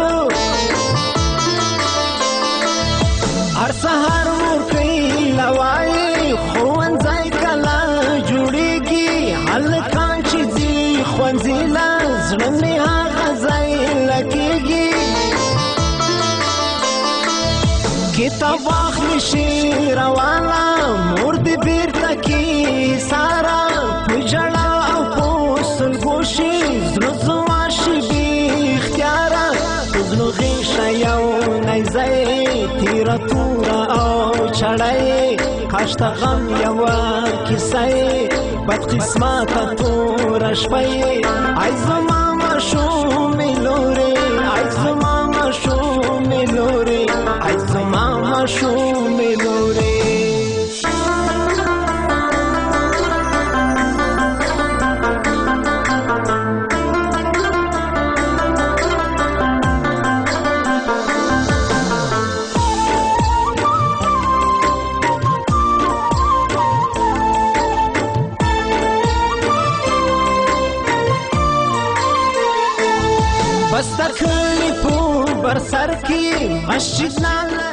هر سهار ورکوي لوایي ښوونځی کله جوړېږي هلکان چې ځي ښوونځي له زړه مې هغه ځای لګېږي کتاب واخلي شي روانه مور دې بیرته کې ساره جړا او پوسل ګوشي زړه زما شي بې اختیاره زړه غیشه یو نیزه تیره توره او چړی لاشته غم یوه کیسه بد قسمت تور شپه ای زما ماشومې لورې ای زما ماشومې لورې ای زما ماشومې لورې بس د کلي په بر سر کې مسجد نه